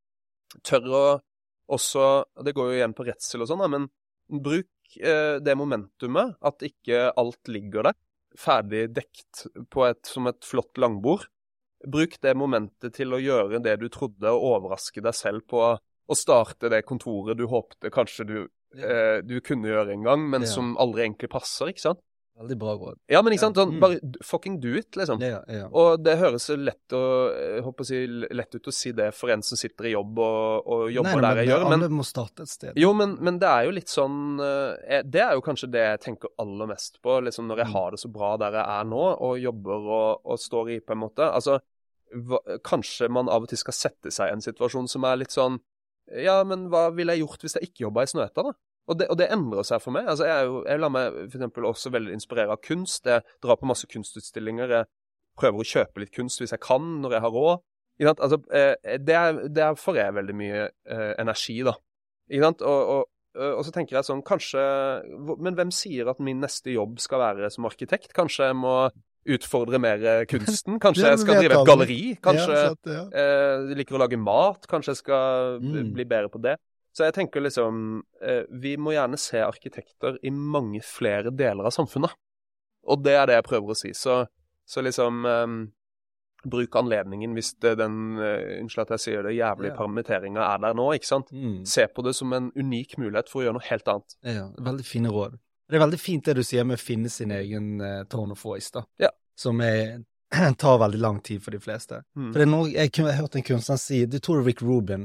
tør å også, det går jo igjen på redsel og sånn, men bruk uh, det momentumet, at ikke alt ligger der, ferdig dekt på et, som et flott langbord. Bruk det momentet til å gjøre det du trodde, og overraske deg selv på å starte det kontoret du håpte kanskje du, ja. eh, du kunne gjøre en gang, men ja. Som aldri egentlig passer, ikke sant? Veldig bra råd. Ja, men ikke sant? Sånn, bare fucking do it, liksom. Ja, ja. Og det høres lett, å, jeg håper å si, lett ut å si det for en som sitter i jobb og, og jobber Nei, der jeg gjør. Men alle må starte et sted. Jo, men, men det er jo litt sånn, det er jo kanskje det jeg tenker aller mest på, liksom når jeg har det så bra der jeg er nå, og jobber og, og står i på en måte. Altså, hva, kanskje man av og til skal sette seg i en situasjon som er litt sånn, ja, men hva ville jeg gjort hvis jeg ikke jobbet i Snøhetta da? Og det, og det endrer seg for meg. Altså, jeg, er jo, jeg lar meg for eksempel også veldig inspirere av kunst. Jeg drar på masse kunstutstillinger. Jeg prøver å kjøpe litt kunst hvis jeg kan, når jeg har råd. Altså, det, er, det er for jeg veldig mye eh, energi, da. Og, og, og så tenker jeg sånn, kanskje... Men hvem sier at min neste jobb skal være som arkitekt? Kanskje jeg må utfordre mer kunsten? Kanskje jeg skal drive et galleri? Kanskje ja, sant, ja. eh, liker å lage mat? Kanskje jeg skal mm. bli bedre på det? Så jeg tenker liksom, eh, vi må gjerne se arkitekter i mange flere deler av samfunnet. Og det er det jeg prøver å si. Så, så liksom, eh, bruk anledningen hvis det den, uh, unnskyld at jeg sier det, jævlige ja. Permitteringen er der nå, ikke sant? Mm. Se på det som en unik mulighet for å gjøre noe helt annet. Ja, veldig fine råd. Det er veldig fint det du sier med å finne sin egen uh, tone of voice, da. Ja. Som er, tar veldig lang tid for de fleste. Mm. For det er noe, jeg har hørt en kunstner si, det tror Rick Rubin,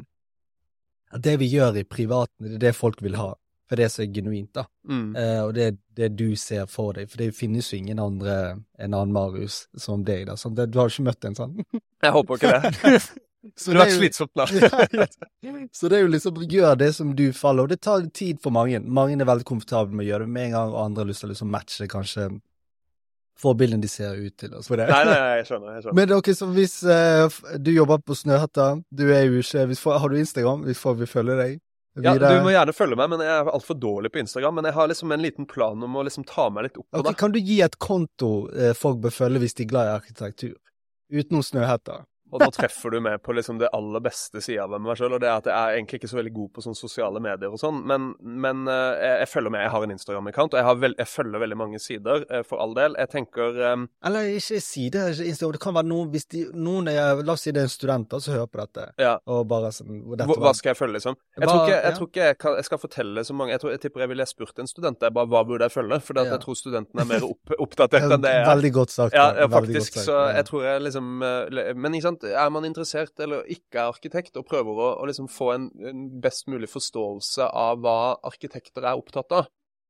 at det vi gjør i privaten, det er det folk vil ha, for det som er genuint da. Mm. Uh, og det er det du ser for deg, for det finnes jo ingen andre, en annen Marius som deg da. Sånn, det, du har jo ikke møtt en sånn. Jeg håper ikke det. Så det har vært slitsomt da. ja, ja. Så det er jo liksom, gjør det som du faller, og det tar tid for mange. Mange er veldig komfortable med å gjøre det med en gang, og andre har lyst til å liksom matche kanskje forbilden de ser ut til. Altså. Nei, nei, nei, jeg skjønner, jeg skjønner. Men ok, så hvis uh, du jobber på Snøhetta, du er jo ikke, hvis, har du Instagram, hvis folk vil følge deg? Ja, du må gjerne følge meg, men jeg er alt for dårlig på Instagram, men jeg har liksom en liten plan om å liksom ta meg litt opp på okay, det. Kan du gi et konto uh, folk bør følge hvis de er glad i arkitektur? Utenom Snøhetta? Og da treffer du med på liksom det aller beste siden av meg selv, og det er at jeg er egentlig ikke så veldig god på sånne sosiale medier og sånn, men, men uh, jeg, jeg følger med, jeg har en Instagram-account, og jeg, har veld, jeg følger veldig mange sider, uh, for all del. Jeg tenker... Um, Eller ikke sider, ikke Instagram, det kan være noen, hvis de, noen er, la oss si det er en student som hører på dette, ja. og bare sånn... Hva, hva skal jeg følge, liksom? Jeg, bare, tror, ikke, jeg ja. tror ikke jeg, kan, jeg skal fortelle så mange, jeg, tror, jeg tipper jeg ville spurt en student, det er bare hva burde jeg følge, for ja. jeg tror studenten er mer opp, oppdatert enn det jeg er. Veldig godt sagt. Ja, ja faktisk, sagt, så jeg tror jeg liksom... Uh, men ikke sant, er man interessert eller ikke er arkitekt, og prøver å, å liksom få en, en best mulig forståelse av hva arkitekter er opptatt av.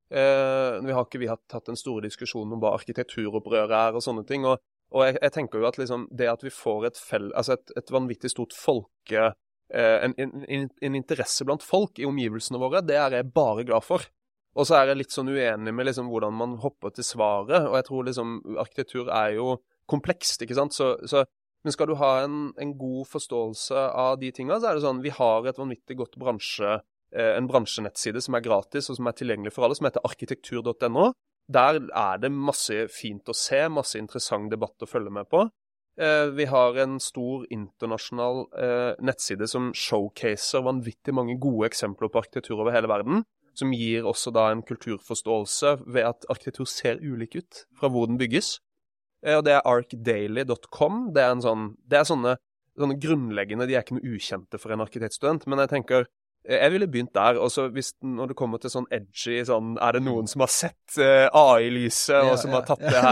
Eh, vi har ikke vi har tatt en stor diskusjon om hva arkitekturopprør er og sånne ting, og, og jeg, jeg tenker jo at liksom, det at vi får et, fell, altså et, et vanvittig stort folke, eh, en, en, en interesse blant folk i omgivelsene våre, det er jeg bare glad for. Og så er jeg litt sånn uenig med liksom, hvordan man hopper til svaret, og jeg tror liksom, arkitektur er jo komplekst, ikke sant? Så, så Men skal du ha en, en god forståelse av de tingene, så er det sånn, vi har et vanvittig godt bransje, eh, en bransjenettside som er gratis og som er tilgjengelig for alle, som heter arkitektur punktum no. Der er det masse fint å se, masse interessant debatt å følge med på. Eh, vi har en stor internasjonal eh, nettside som showcaser vanvittig mange gode eksempler på arkitektur over hele verden, som gir også da en kulturforståelse ved at arkitektur ser ulik ut fra hvor den bygges. Og det er arc daily punktum com. Det er, en sånn, det er sånne, sånne grunnleggende, de er ikke noe ukjente for en arkitektstudent, men jeg tenker, jeg ville begynt der, og så hvis, når det kommer til sånn edgy, sånn, er det noen som har sett uh, A I-lyset, og som ja, ja, har tatt det her,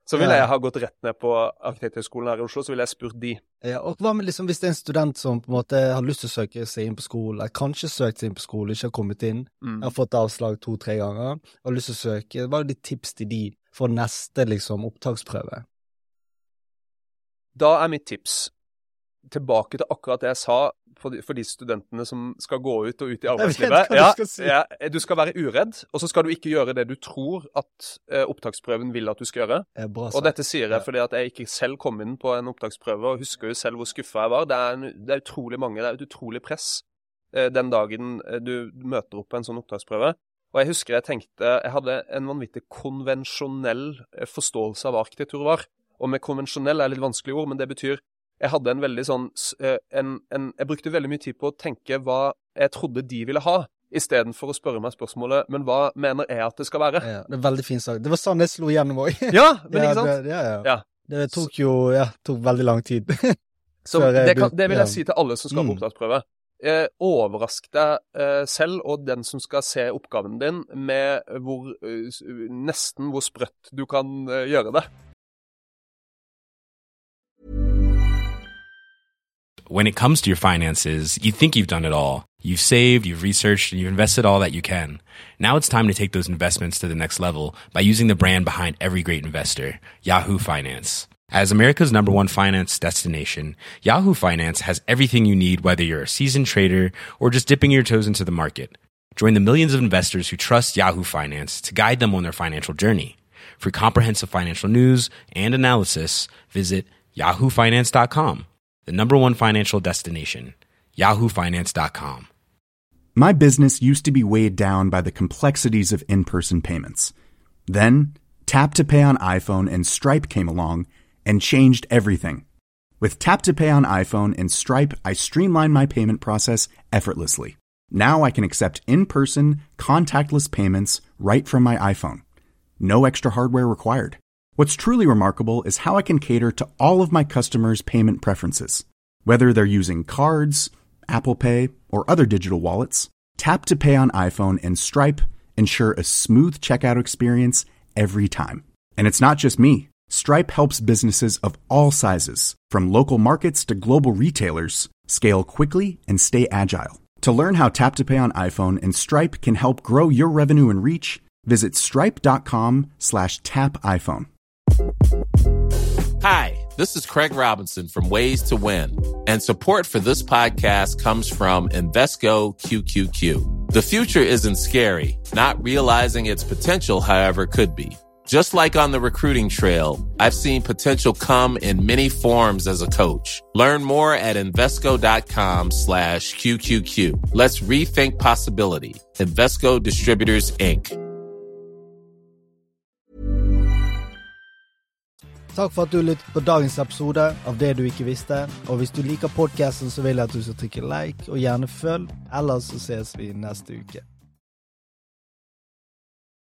Så ville Ja. jeg ha gått rett ned på Arkitekthøgskolen her i Oslo, så ville jeg spurt de. Ja, og hva med liksom, hvis det er en student som på en måte har lyst til å søke seg inn på skole, eller kanskje søkt seg inn på skole, ikke har kommet inn, Mm. har fått avslag to-tre ganger, og har lyst til å søke, hva er ditt tips til de for neste liksom, opptaksprøve? Da er mitt tips tilbake til akkurat det jeg sa for de, for de studentene som skal gå ut og ut i arbeidslivet. Jeg vet hva Ja, du skal si. ja, du skal være uredd, og så skal du ikke gjøre det du tror at eh, opptaksprøven vil at du skal gjøre. Ja, bra Og sagt. dette sier jeg Ja. fordi at jeg ikke selv kom inn på en opptaksprøve, og husker jo selv hvor skuffet jeg var. Det er, en, det er utrolig mange, det er et utrolig press eh, den dagen eh, du møter opp på en sånn opptaksprøve. Og jeg husker jeg tenkte, jeg hadde en vanvittig konvensjonell eh, forståelse av hva arkitektur var. Og med konvensjonell er litt vanskelig ord, men det betyr jeg hadde en veldig sånn, en, en, jeg brukte veldig mye tid på å tenke hva jeg trodde de ville ha, i stedet for å spørre meg spørsmålet, men hva mener jeg at det skal være? Ja, det er veldig fint sagt. Det var sånn jeg slo gjennom også. Ja, men ja, ikke sant? Det, ja, ja. Ja. Det tok jo, ja, tok veldig lang tid. Så Før jeg det, kan, begynte- det vil jeg ja. si til alle som skal på Mm. opptaksprøve. Eh, overrask deg eh, selv og den som skal se oppgaven din med hvor, eh, s- nesten hvor sprøtt du kan eh, gjøre det. When it comes to your finances, you think you've done it all. You've saved, you've researched, and you've invested all that you can. Now it's time to take those investments to the next level by using the brand behind every great investor, Yahoo Finance. As America's number one finance destination, Yahoo Finance has everything you need, whether you're a seasoned trader or just dipping your toes into the market. Join the millions of investors who trust Yahoo Finance to guide them on their financial journey. For comprehensive financial news and analysis, visit yahoo finance dot com. The number one financial destination, yahoo finance dot com. My business used to be weighed down by the complexities of in-person payments. Then, Tap to Pay on iPhone and Stripe came along and changed everything. With Tap to Pay on iPhone and Stripe, I streamlined my payment process effortlessly. Now I can accept in-person, contactless payments right from my iPhone. No extra hardware required. What's truly remarkable is how I can cater to all of my customers' payment preferences. Whether they're using cards, Apple Pay, or other digital wallets, Tap to Pay on iPhone and Stripe ensure a smooth checkout experience every time. And it's not just me. Stripe helps businesses of all sizes, from local markets to global retailers, scale quickly and stay agile. To learn how Tap to Pay on iPhone and Stripe can help grow your revenue and reach, visit stripe.com slash tap iPhone. Hi, this is Craig Robinson from Ways to Win, and support for this podcast comes from Invesco Q Q Q. The future isn't scary. Not realizing its potential, however, could be. Just like on the recruiting trail, I've seen potential come in many forms as a coach. Learn more at Invesco.com slash QQQ. Let's rethink possibility. Invesco Distributors, Incorporated. Takk for at du lyttet på dagens episode av Det du ikke visste. Og hvis du liker podcasten, så vil jeg at du skal trykke like og gjerne følg. Ellers så ses vi neste uke.